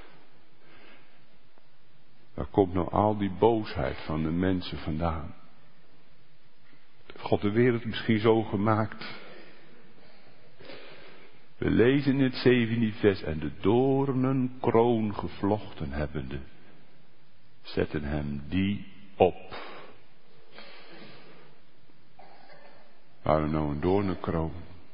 Waar komt nou al die boosheid van de mensen vandaan? God de wereld misschien zo gemaakt. We lezen in het zeventiende vers, en de doornenkroon gevlochten hebbende, zetten hem die op. Waarom nou een doornenkroon?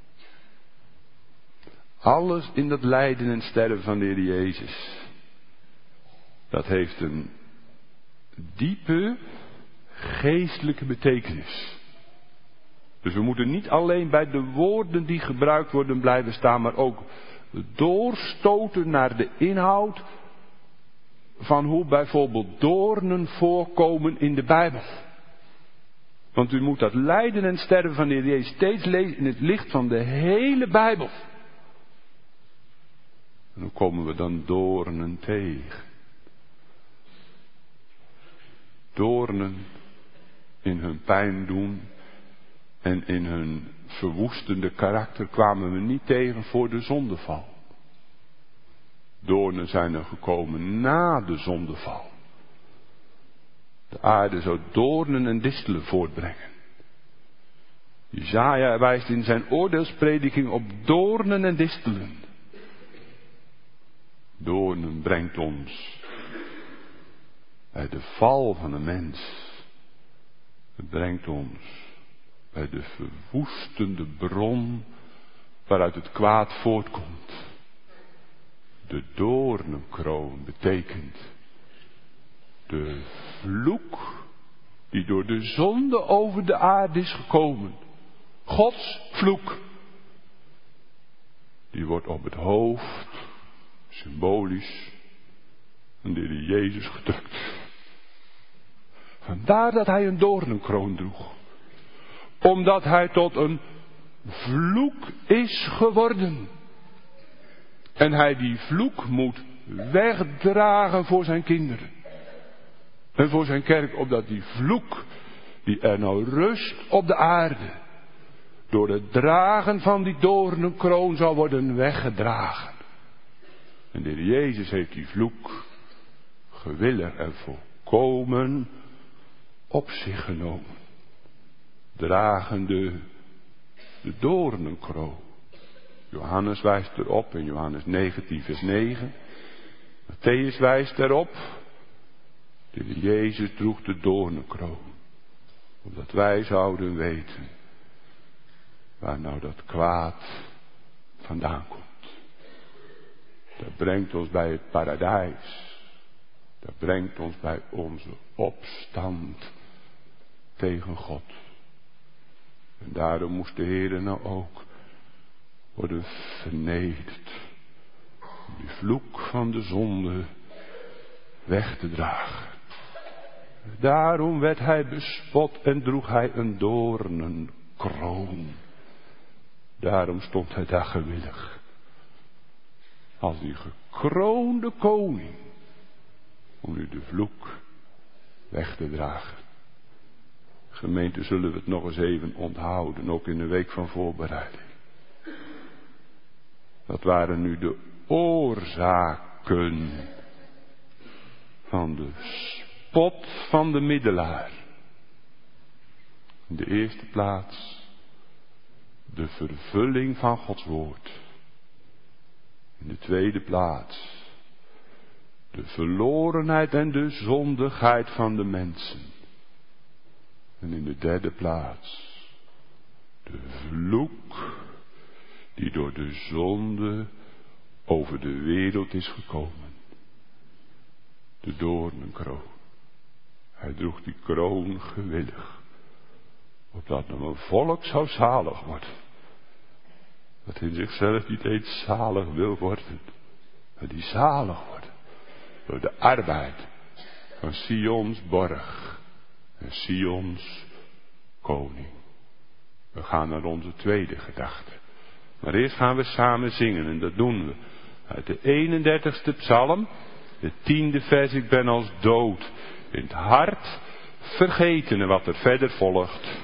Alles in dat lijden en sterven van de Heer Jezus, dat heeft een diepe geestelijke betekenis. Dus we moeten niet alleen bij de woorden die gebruikt worden blijven staan, maar ook doorstoten naar de inhoud van hoe bijvoorbeeld doornen voorkomen in de Bijbel. Want u moet dat lijden en sterven van de Heer Jezus steeds lezen in het licht van de hele Bijbel. En hoe komen we dan doornen tegen? Doornen in hun pijn doen en in hun verwoestende karakter kwamen we niet tegen voor de zondeval. Doornen zijn er gekomen na de zondeval. De aarde zou doornen en distelen voortbrengen. Jesaja wijst in zijn oordeelsprediking op doornen en distelen. Doornen brengt ons bij de val van een mens. Het brengt ons bij de verwoestende bron waaruit het kwaad voortkomt. De doornenkroon betekent de vloek die door de zonde over de aarde is gekomen. Gods vloek. Die wordt op het hoofd, symbolisch, van de Heer Jezus gedrukt. Vandaar dat hij een doornenkroon droeg. Omdat hij tot een vloek is geworden. En hij die vloek moet wegdragen voor zijn kinderen. En voor zijn kerk, opdat die vloek, die er nou rust op de aarde, door het dragen van die doornenkroon zal worden weggedragen. En de Heer Jezus heeft die vloek gewillig en volkomen op zich genomen. Dragende de doornenkroon. Johannes wijst erop in Johannes negentien vers negen. Matthäus wijst erop. De Heer Jezus droeg de doornenkroon. Opdat wij zouden weten waar nou dat kwaad vandaan komt. Dat brengt ons bij het paradijs. Dat brengt ons bij onze opstand tegen God. En daarom moest de Heer nou ook worden vernederd. Om die vloek van de zonde weg te dragen. Daarom werd hij bespot en droeg hij een doornenkroon. Daarom stond hij daar gewillig. Als die gekroonde koning. Om nu de vloek weg te dragen. Gemeente, zullen we het nog eens even onthouden. Ook in de week van voorbereiding. Dat waren nu de oorzaken van de spot van de middelaar. In de eerste plaats de vervulling van Gods woord. In de tweede plaats de verlorenheid en de zondigheid van de mensen. En in de derde plaats de vloek die door de zonde over de wereld is gekomen. De doornenkroon. Hij droeg die kroon gewillig. Opdat nog een volk zou zalig worden. Dat in zichzelf niet eens zalig wil worden. Maar die zalig worden. Door de arbeid van Sions borg. En Sions koning. We gaan naar onze tweede gedachte. Maar eerst gaan we samen zingen. En dat doen we uit de eenendertigste psalm. De tiende vers. Ik ben als dood in het hart vergeten. En wat er verder volgt.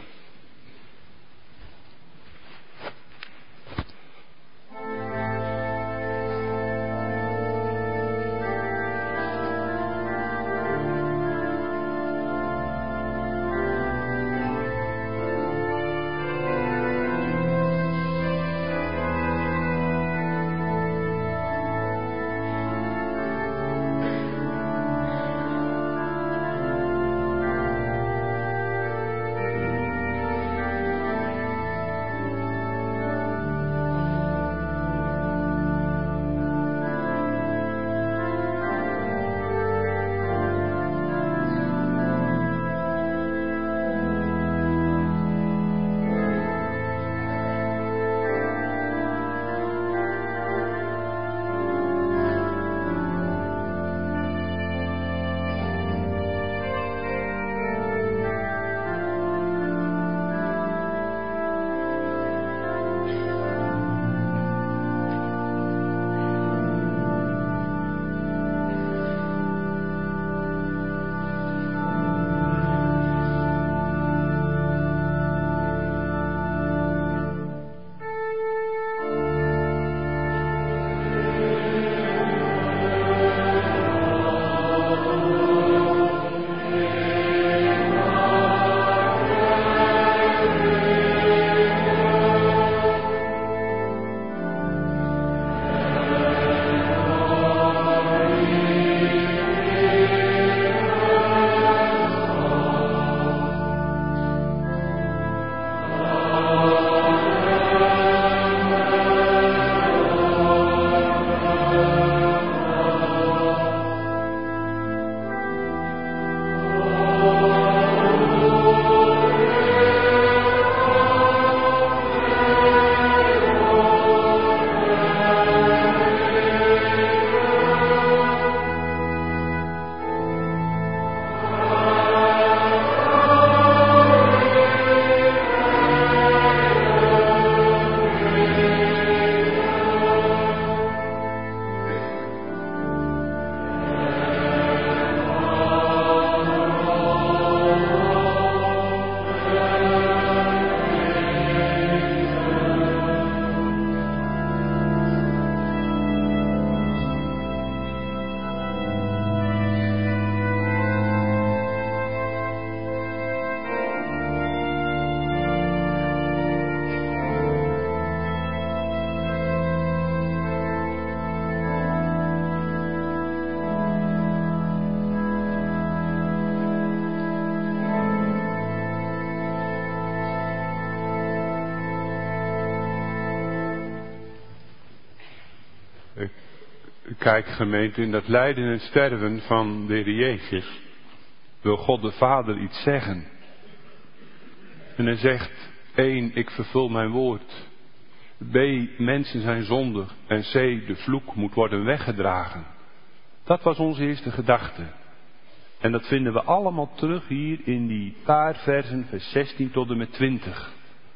Kijk gemeente, in dat lijden en sterven van de Heer Jezus wil God de Vader iets zeggen. En hij zegt, één, ik vervul mijn woord. B, mensen zijn zondig. En C, de vloek moet worden weggedragen. Dat was onze eerste gedachte. En dat vinden we allemaal terug hier in die paar versen, vers zestien tot en met twintig.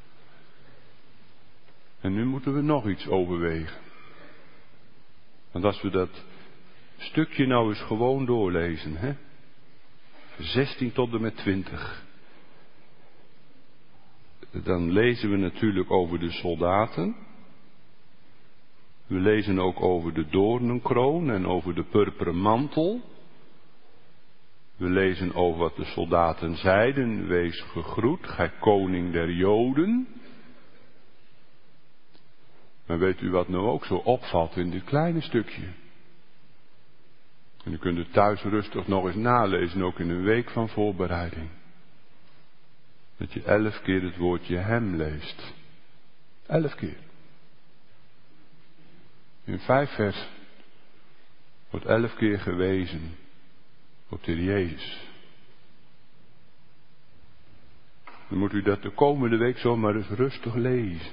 En nu moeten we nog iets overwegen. Want als we dat stukje nou eens gewoon doorlezen, hè? Vers zestien tot en met twintig. Dan lezen we natuurlijk over de soldaten. We lezen ook over de doornenkroon en over de purperen mantel. We lezen over wat de soldaten zeiden. Wees gegroet, gij koning der Joden. Maar weet u wat nou ook zo opvalt in dit kleine stukje? En u kunt het thuis rustig nog eens nalezen, ook in een week van voorbereiding. Dat je elf keer het woordje hem leest. Elf keer. In vijf vers wordt elf keer gewezen op de Heer Jezus. Dan moet u dat de komende week zomaar eens rustig lezen.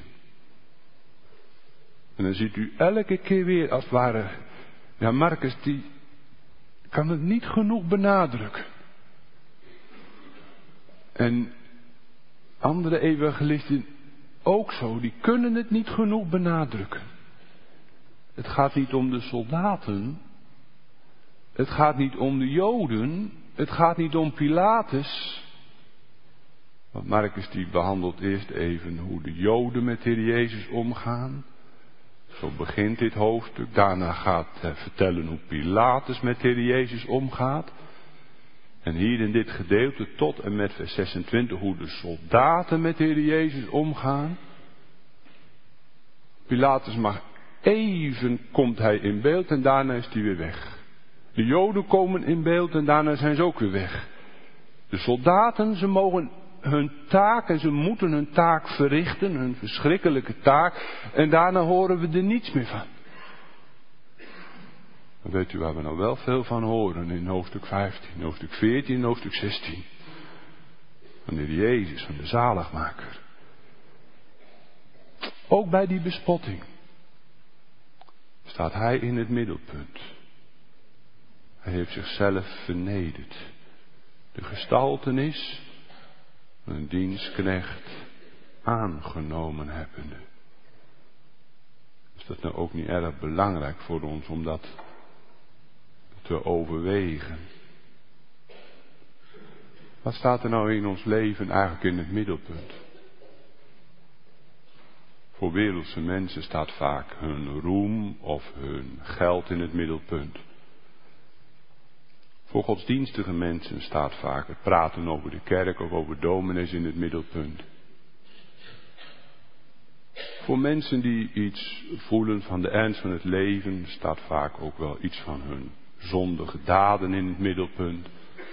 En dan ziet u elke keer weer als het ware, ja, Marcus die kan het niet genoeg benadrukken. En andere evangelisten ook zo, die kunnen het niet genoeg benadrukken. Het gaat niet om de soldaten. Het gaat niet om de Joden. Het gaat niet om Pilatus. Want Marcus die behandelt eerst even hoe de Joden met de Heer Jezus omgaan. Zo begint dit hoofdstuk. Daarna gaat hij vertellen hoe Pilatus met de Heer Jezus omgaat. En hier in dit gedeelte tot en met vers zesentwintig hoe de soldaten met de Heer Jezus omgaan. Pilatus mag even, komt hij in beeld en daarna is hij weer weg. De Joden komen in beeld en daarna zijn ze ook weer weg. De soldaten, ze mogen hun taak en ze moeten hun taak verrichten, hun verschrikkelijke taak. En daarna horen we er niets meer van. Dan weet u waar we nou wel veel van horen in hoofdstuk vijftien, hoofdstuk veertien, hoofdstuk zestien. Van de Heer Jezus, van de zaligmaker. Ook bij die bespotting staat hij in het middelpunt. Hij heeft zichzelf vernederd. De gestaltenis van een dienstknecht aangenomen hebbende. Is dat nou ook niet erg belangrijk voor ons om dat te overwegen? Wat staat er nou in ons leven eigenlijk in het middelpunt? Voor wereldse mensen staat vaak hun roem of hun geld in het middelpunt. Voor godsdienstige mensen staat vaak het praten over de kerk of over dominees in het middelpunt. Voor mensen die iets voelen van de ernst van het leven staat vaak ook wel iets van hun zondige daden in het middelpunt.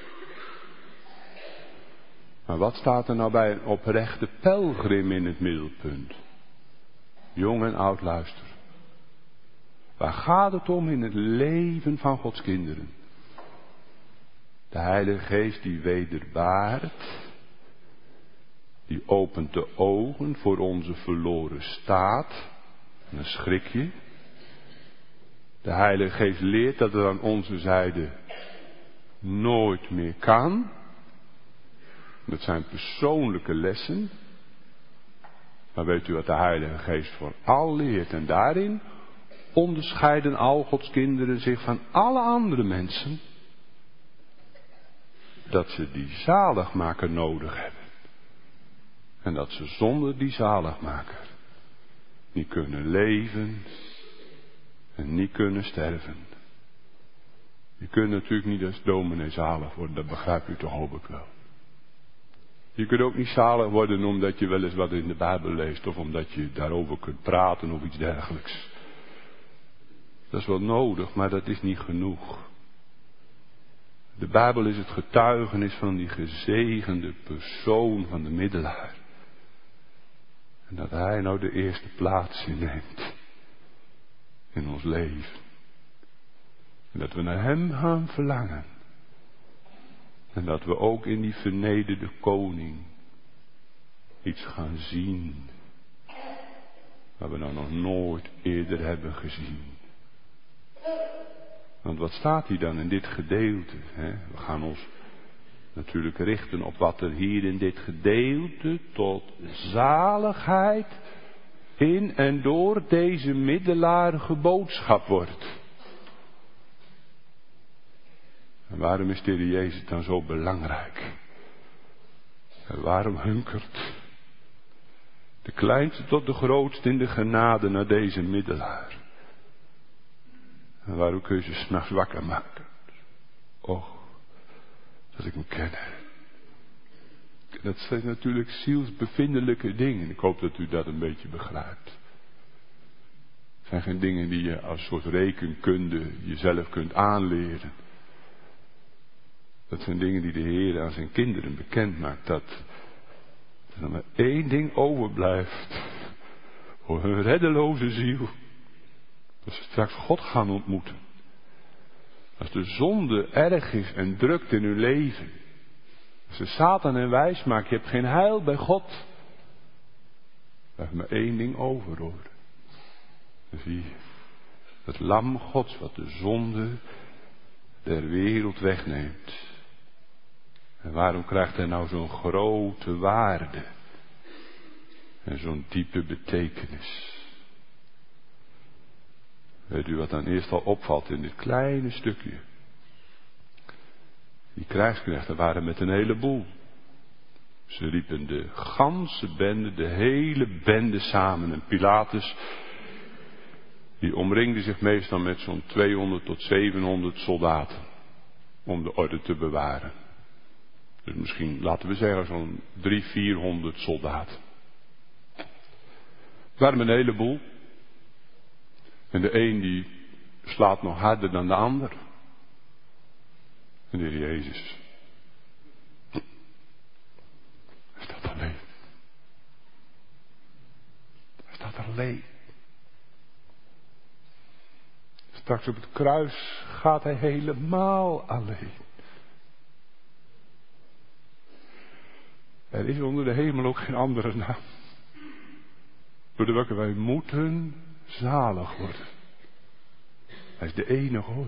Maar wat staat er nou bij een oprechte pelgrim in het middelpunt? Jong en oud, luister. Waar gaat het om in het leven van Gods kinderen? De Heilige Geest die wederbaart, die opent de ogen voor onze verloren staat. En dan schrik je. De Heilige Geest leert dat het aan onze zijde nooit meer kan. Dat zijn persoonlijke lessen. Maar weet u wat de Heilige Geest vooral leert? En daarin onderscheiden al Gods kinderen zich van alle andere mensen. Dat ze die zaligmaker nodig hebben. En dat ze zonder die zaligmaker niet kunnen leven en niet kunnen sterven. Je kunt natuurlijk niet als dominee zalig worden, dat begrijpt u toch hoop ik wel. Je kunt ook niet zalig worden omdat je wel eens wat in de Bijbel leest of omdat je daarover kunt praten of iets dergelijks. Dat is wel nodig, maar dat is niet genoeg. De Bijbel is het getuigenis van die gezegende persoon van de middelaar. En dat hij nou de eerste plaats inneemt in ons leven. En dat we naar hem gaan verlangen. En dat we ook in die vernederde koning iets gaan zien. Wat we nou nog nooit eerder hebben gezien. Want wat staat hier dan in dit gedeelte? Hè? We gaan ons natuurlijk richten op wat er hier in dit gedeelte tot zaligheid in en door deze middelaar geboodschap wordt. En waarom is de Heer Jezus dan zo belangrijk? En waarom hunkert de kleinste tot de grootste in de genade naar deze middelaar? En waarom kun je ze 's nachts wakker maken? Och, dat ik hem ken. Dat zijn natuurlijk zielsbevindelijke dingen. Ik hoop dat u dat een beetje begrijpt. Het zijn geen dingen die je als soort rekenkunde jezelf kunt aanleren. Dat zijn dingen die de Heer aan zijn kinderen bekend maakt. Dat er maar één ding overblijft voor hun reddeloze ziel. Dat ze straks God gaan ontmoeten. Als de zonde erg is en drukt in uw leven. Als de Satan hen wijs maakt, je hebt geen heil bij God. Er heeft maar één ding over hoor. Dan zie je het lam Gods wat de zonde der wereld wegneemt. En waarom krijgt hij nou zo'n grote waarde? En zo'n diepe betekenis? Weet u wat dan eerst al opvalt in dit kleine stukje? Die krijgsknechten waren met een heleboel. Ze riepen de ganse bende, de hele bende samen. En Pilatus, die omringde zich meestal met zo'n tweehonderd tot zevenhonderd soldaten. Om de orde te bewaren. Dus misschien, laten we zeggen, zo'n driehonderd, vierhonderd soldaten. Het waren een heleboel. En de een die slaat nog harder dan de ander. En de Heer Jezus. Hij staat alleen. Hij staat alleen. Straks op het kruis gaat hij helemaal alleen. Er is onder de hemel ook geen andere naam. Door de welke wij moeten zalig worden. Hij is de enige hoor.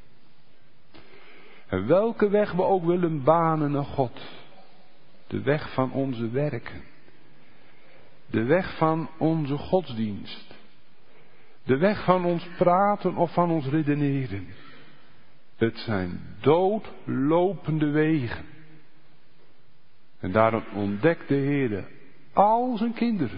En welke weg we ook willen banen naar God. De weg van onze werken. De weg van onze godsdienst. De weg van ons praten of van ons redeneren. Het zijn doodlopende wegen. En daarom ontdekt de Heer al zijn kinderen.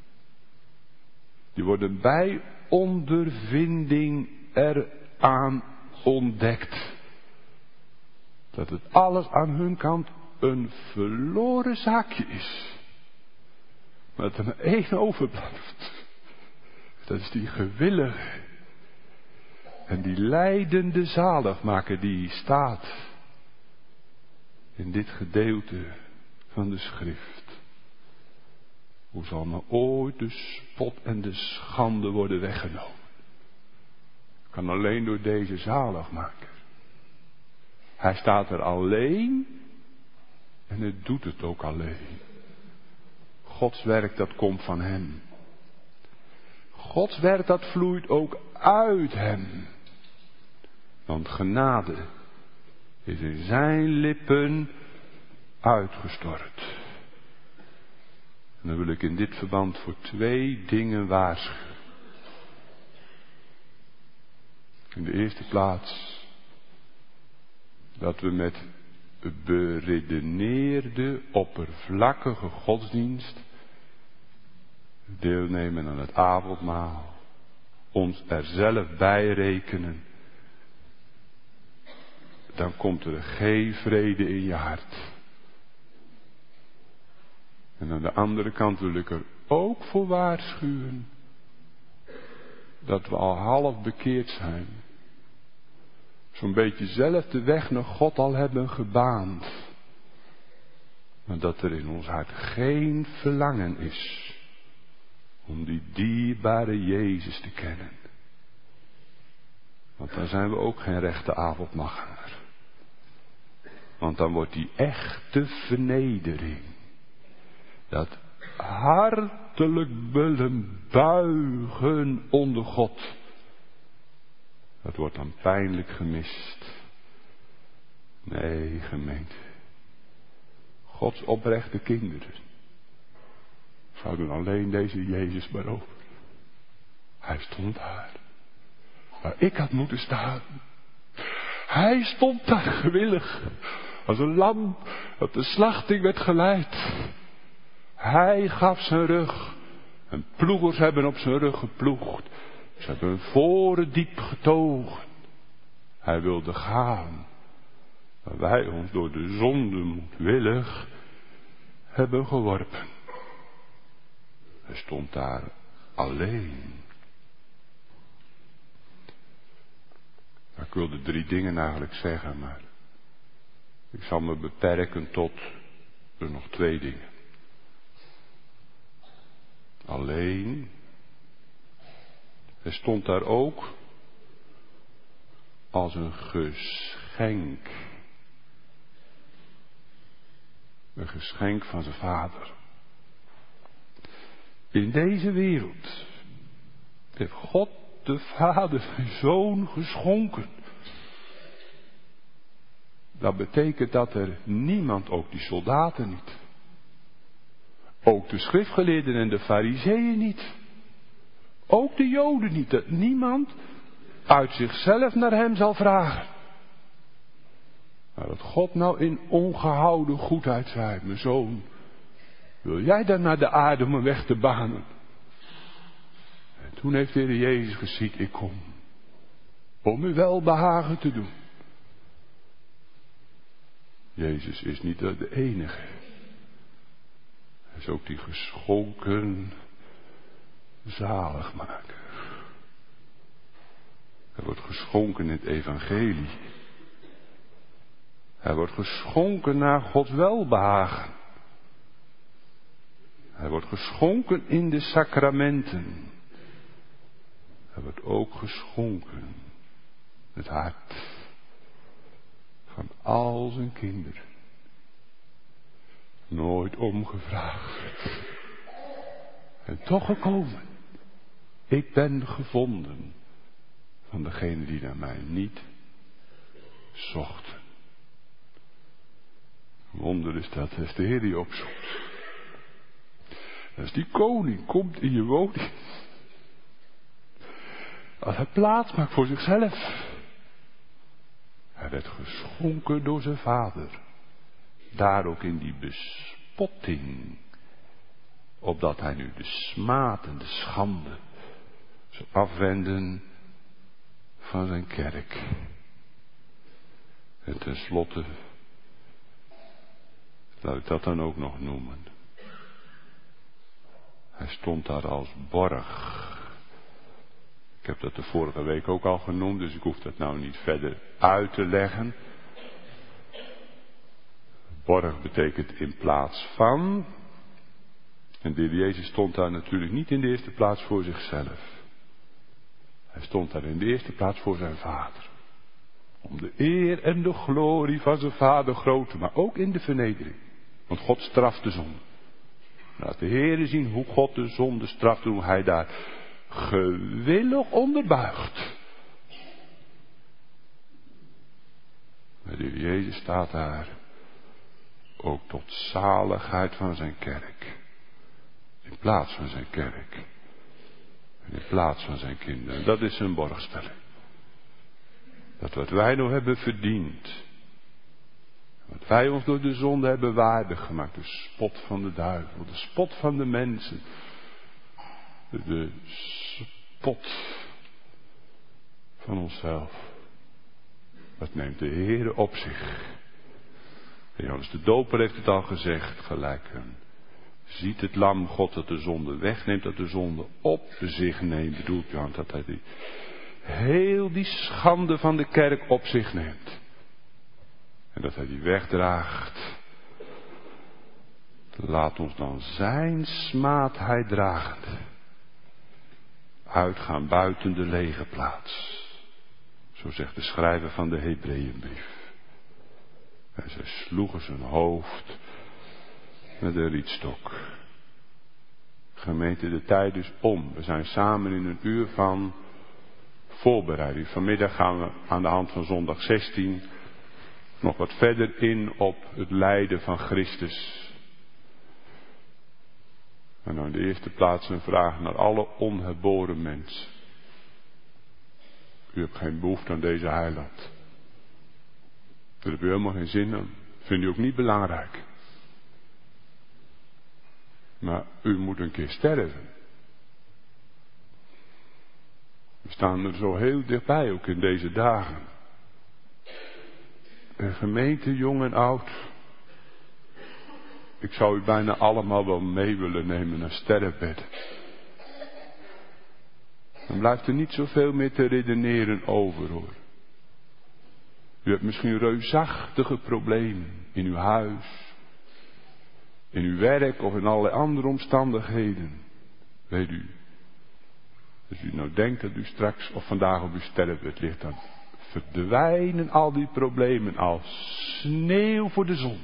Die worden bij ondervinding eraan ontdekt. Dat het alles aan hun kant een verloren zaakje is. Maar dat er maar één overblijft. Dat is die gewillige en die lijdende zaligmaker die staat in dit gedeelte van de schrift. Hoe zal me ooit de spot en de schande worden weggenomen? Kan alleen door deze zaligmaker. Hij staat er alleen en het doet het ook alleen. Gods werk dat komt van hem. Gods werk dat vloeit ook uit hem. Want genade is in zijn lippen uitgestort. En dan wil ik in dit verband voor twee dingen waarschuwen. In de eerste plaats dat we met beredeneerde, oppervlakkige godsdienst deelnemen aan het avondmaal, ons er zelf bij rekenen, dan komt er geen vrede in je hart. En aan de andere kant wil ik er ook voor waarschuwen dat we al half bekeerd zijn. Zo'n beetje zelf de weg naar God al hebben gebaand. Maar dat er in ons hart geen verlangen is om die dierbare Jezus te kennen. Want dan zijn we ook geen rechte avondmacher. Want dan wordt die echte vernedering, dat hartelijk willen buigen onder God, dat wordt dan pijnlijk gemist. Nee, gemeente. Gods oprechte kinderen zouden alleen deze Jezus maar over. Hij stond daar, waar ik had moeten staan. Hij stond daar gewillig, als een lam dat de slachting werd geleid. Hij gaf zijn rug. En ploegers hebben op zijn rug geploegd. Ze hebben voren diep getogen. Hij wilde gaan. Maar wij ons door de zonde moedwillig hebben geworpen. Hij stond daar alleen. Ik wilde drie dingen eigenlijk zeggen, maar ik zal me beperken tot er nog twee dingen. Alleen. Hij stond daar ook als een geschenk. Een geschenk van zijn vader. In deze wereld heeft God de Vader zijn Zoon geschonken. Dat betekent dat er niemand, ook die soldaten niet, ook de schriftgeleerden en de fariseeën niet, ook de Joden niet, dat niemand uit zichzelf naar hem zal vragen. Maar dat God nou in ongehouden goedheid zei, mijn zoon, wil jij dan naar de aarde om een weg te banen? En toen heeft de Heer Jezus gezien, ik kom om u welbehagen te doen. Jezus is niet de enige. Hij is ook die geschonken zaligmaker. Hij wordt geschonken in het evangelie. Hij wordt geschonken naar Gods welbehagen. Hij wordt geschonken in de sacramenten. Hij wordt ook geschonken het hart van al zijn kinderen. Nooit omgevraagd. En toch gekomen. Ik ben gevonden van degene die naar mij niet zochten. Wonder is dat, is de Heer die opzoekt. Als die koning komt in je woning, als hij plaats maakt voor zichzelf. Hij werd geschonken door zijn vader. Daar ook in die bespotting. Opdat hij nu de smaad en de schande zou afwenden van zijn kerk. En tenslotte, laat ik dat dan ook nog noemen. Hij stond daar als borg. Ik heb dat de vorige week ook al genoemd, dus ik hoef dat nou niet verder uit te leggen. Borg betekent in plaats van. En de Heer Jezus stond daar natuurlijk niet in de eerste plaats voor zichzelf. Hij stond daar in de eerste plaats voor zijn vader. Om de eer en de glorie van zijn vader groot te maken, maar ook in de vernedering. Want God straft de zonde. Laat de Heer zien hoe God de zonde straft en hoe hij daar gewillig onderbuigt. Maar de Heer Jezus staat daar ook tot zaligheid van zijn kerk. In plaats van zijn kerk. En in plaats van zijn kinderen. Dat is een borgstelling. Dat wat wij nou hebben verdiend. Wat wij ons door de zonde hebben waardig gemaakt. De spot van de duivel. De spot van de mensen. De, de spot van onszelf. Dat neemt de Heer op zich. En Johannes de Doper heeft het al gezegd. Gelijk een. Ziet het lam God dat de zonde wegneemt. Dat de zonde op zich neemt. Bedoelt Johannes dat hij die, heel die schande van de kerk op zich neemt. En dat hij die wegdraagt. Laat ons dan zijn smaadheid dragend uitgaan buiten de lege plaats. Zo zegt de schrijver van de Hebreeënbrief. En zij sloegen zijn hoofd met een rietstok. Gemeente, de tijd is om. We zijn samen in een uur van voorbereiding. Vanmiddag gaan we aan de hand van zondag zestien nog wat verder in op het lijden van Christus. En dan in de eerste plaats een vraag naar alle onherboren mensen. U hebt geen behoefte aan deze heiland. Daar heb u helemaal geen zin aan. Vindt u ook niet belangrijk. Maar u moet een keer sterven. We staan er zo heel dichtbij, ook in deze dagen. Een gemeente, jong en oud. Ik zou u bijna allemaal wel mee willen nemen naar sterrenbed. Dan blijft er niet zoveel meer te redeneren over, hoor. U hebt misschien reusachtige problemen in uw huis, in uw werk of in allerlei andere omstandigheden. Weet u, als u nou denkt dat u straks of vandaag op uw sterrenbed ligt, dan verdwijnen al die problemen als sneeuw voor de zon.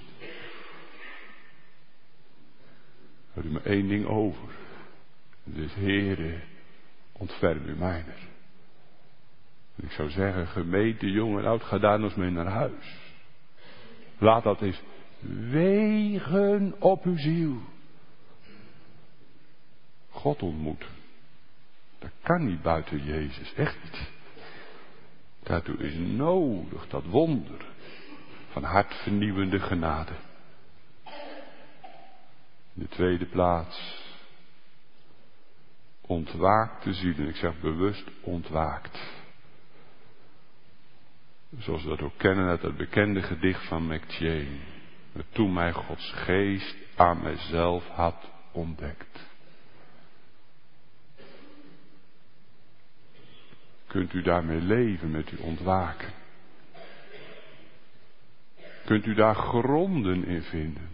Er is maar één ding over. Dus Heere, ontferm u mijner. Ik zou zeggen, gemeente, jong en oud, ga daar nog eens mee naar huis. Laat dat eens wegen op uw ziel. God ontmoeten. Dat kan niet buiten Jezus, echt niet. Daartoe is nodig dat wonder van hartvernieuwende genade. In de tweede plaats, ontwaakte zielen. Ik zeg bewust ontwaakt. Zoals we dat ook kennen uit het bekende gedicht van McChain. Toen mij Gods geest aan mijzelf had ontdekt. Kunt u daarmee leven met uw ontwaken? Kunt u daar gronden in vinden?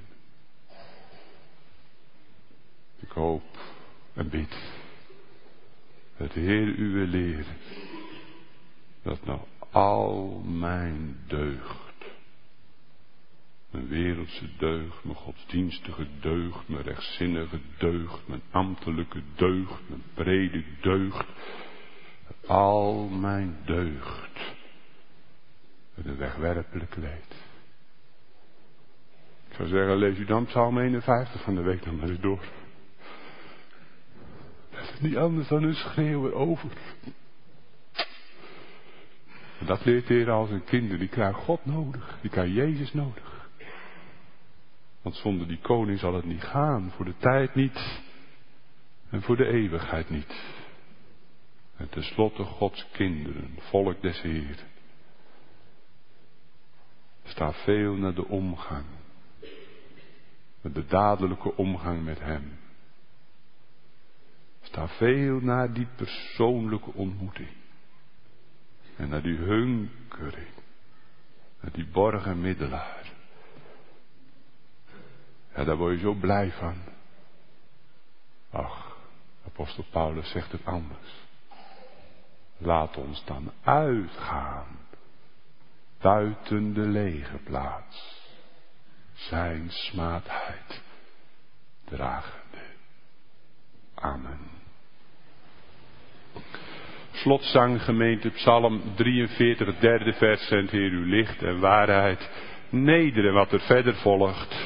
Ik hoop en bid dat de Heer u wil leren dat nou al mijn deugd, mijn wereldse deugd, mijn godsdienstige deugd, mijn rechtzinnige deugd, mijn ambtelijke deugd, mijn brede deugd, al mijn deugd met een wegwerpelijk leed. Ik zou zeggen, lees u dan Psalm eenenvijftig van de week nog maar eens door. Dat is niet anders dan een schreeuw erover. En dat leert de Heer al zijn kinderen. Die krijgen God nodig. Die krijgen Jezus nodig. Want zonder die koning zal het niet gaan. Voor de tijd niet. En voor de eeuwigheid niet. En tenslotte Gods kinderen. Volk des Heeren. Staat veel naar de omgang. Met de dadelijke omgang met hem. Sta veel naar die persoonlijke ontmoeting. En naar die hunkering. Naar die borgen middelaar. Ja, daar word je zo blij van. Ach, apostel Paulus zegt het anders. Laat ons dan uitgaan. Buiten de lege plaats. Zijn smaadheid dragende. Amen. Slotzang gemeente Psalm drieënveertig, het derde vers, zendt Heer uw licht en waarheid. Nederen wat er verder volgt.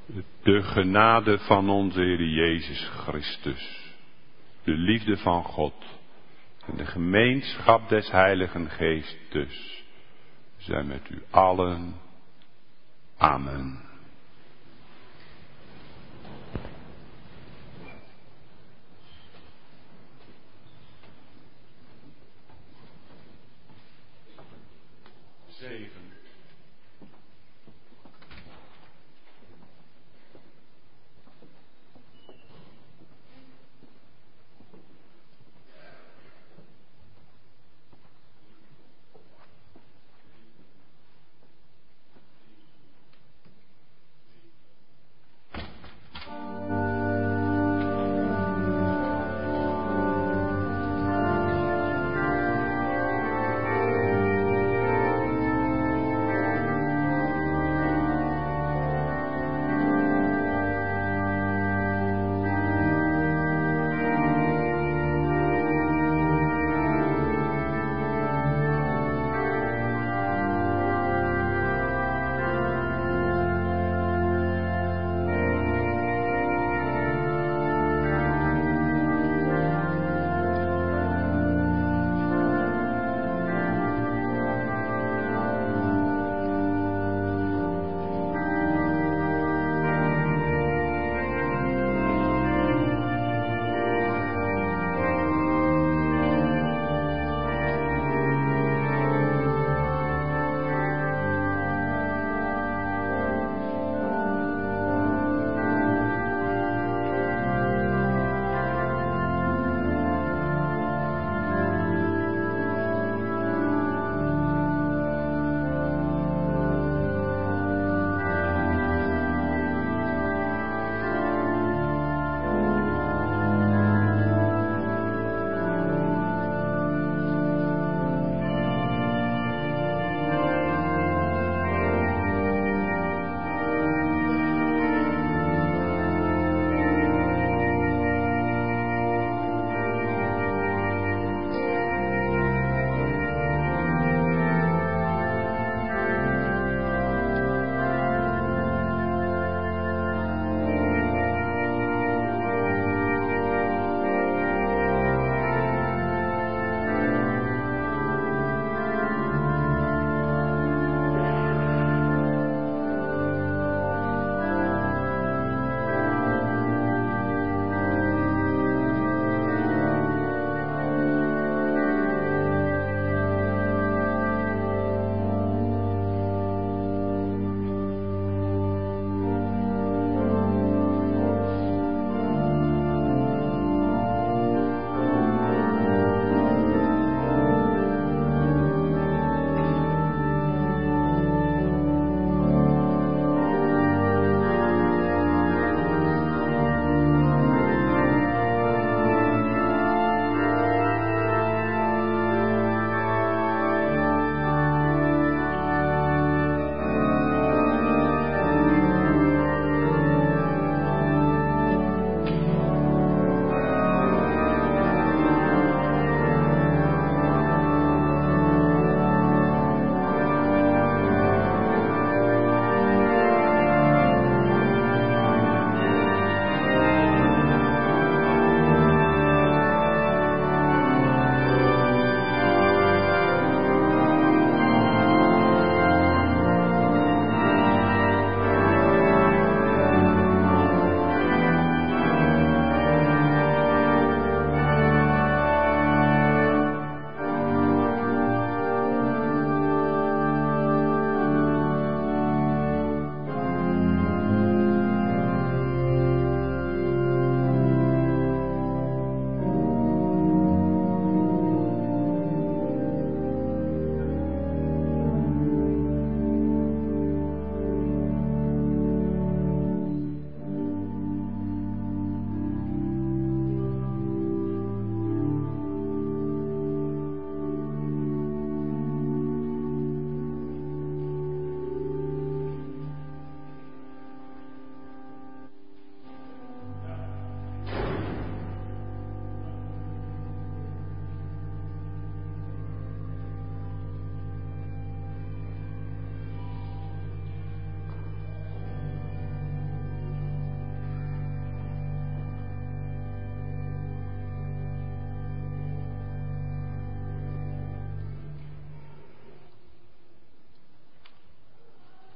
De genade van onze Heer Jezus Christus, de liefde van God en de gemeenschap des Heiligen Geestes zijn met u allen. Amen.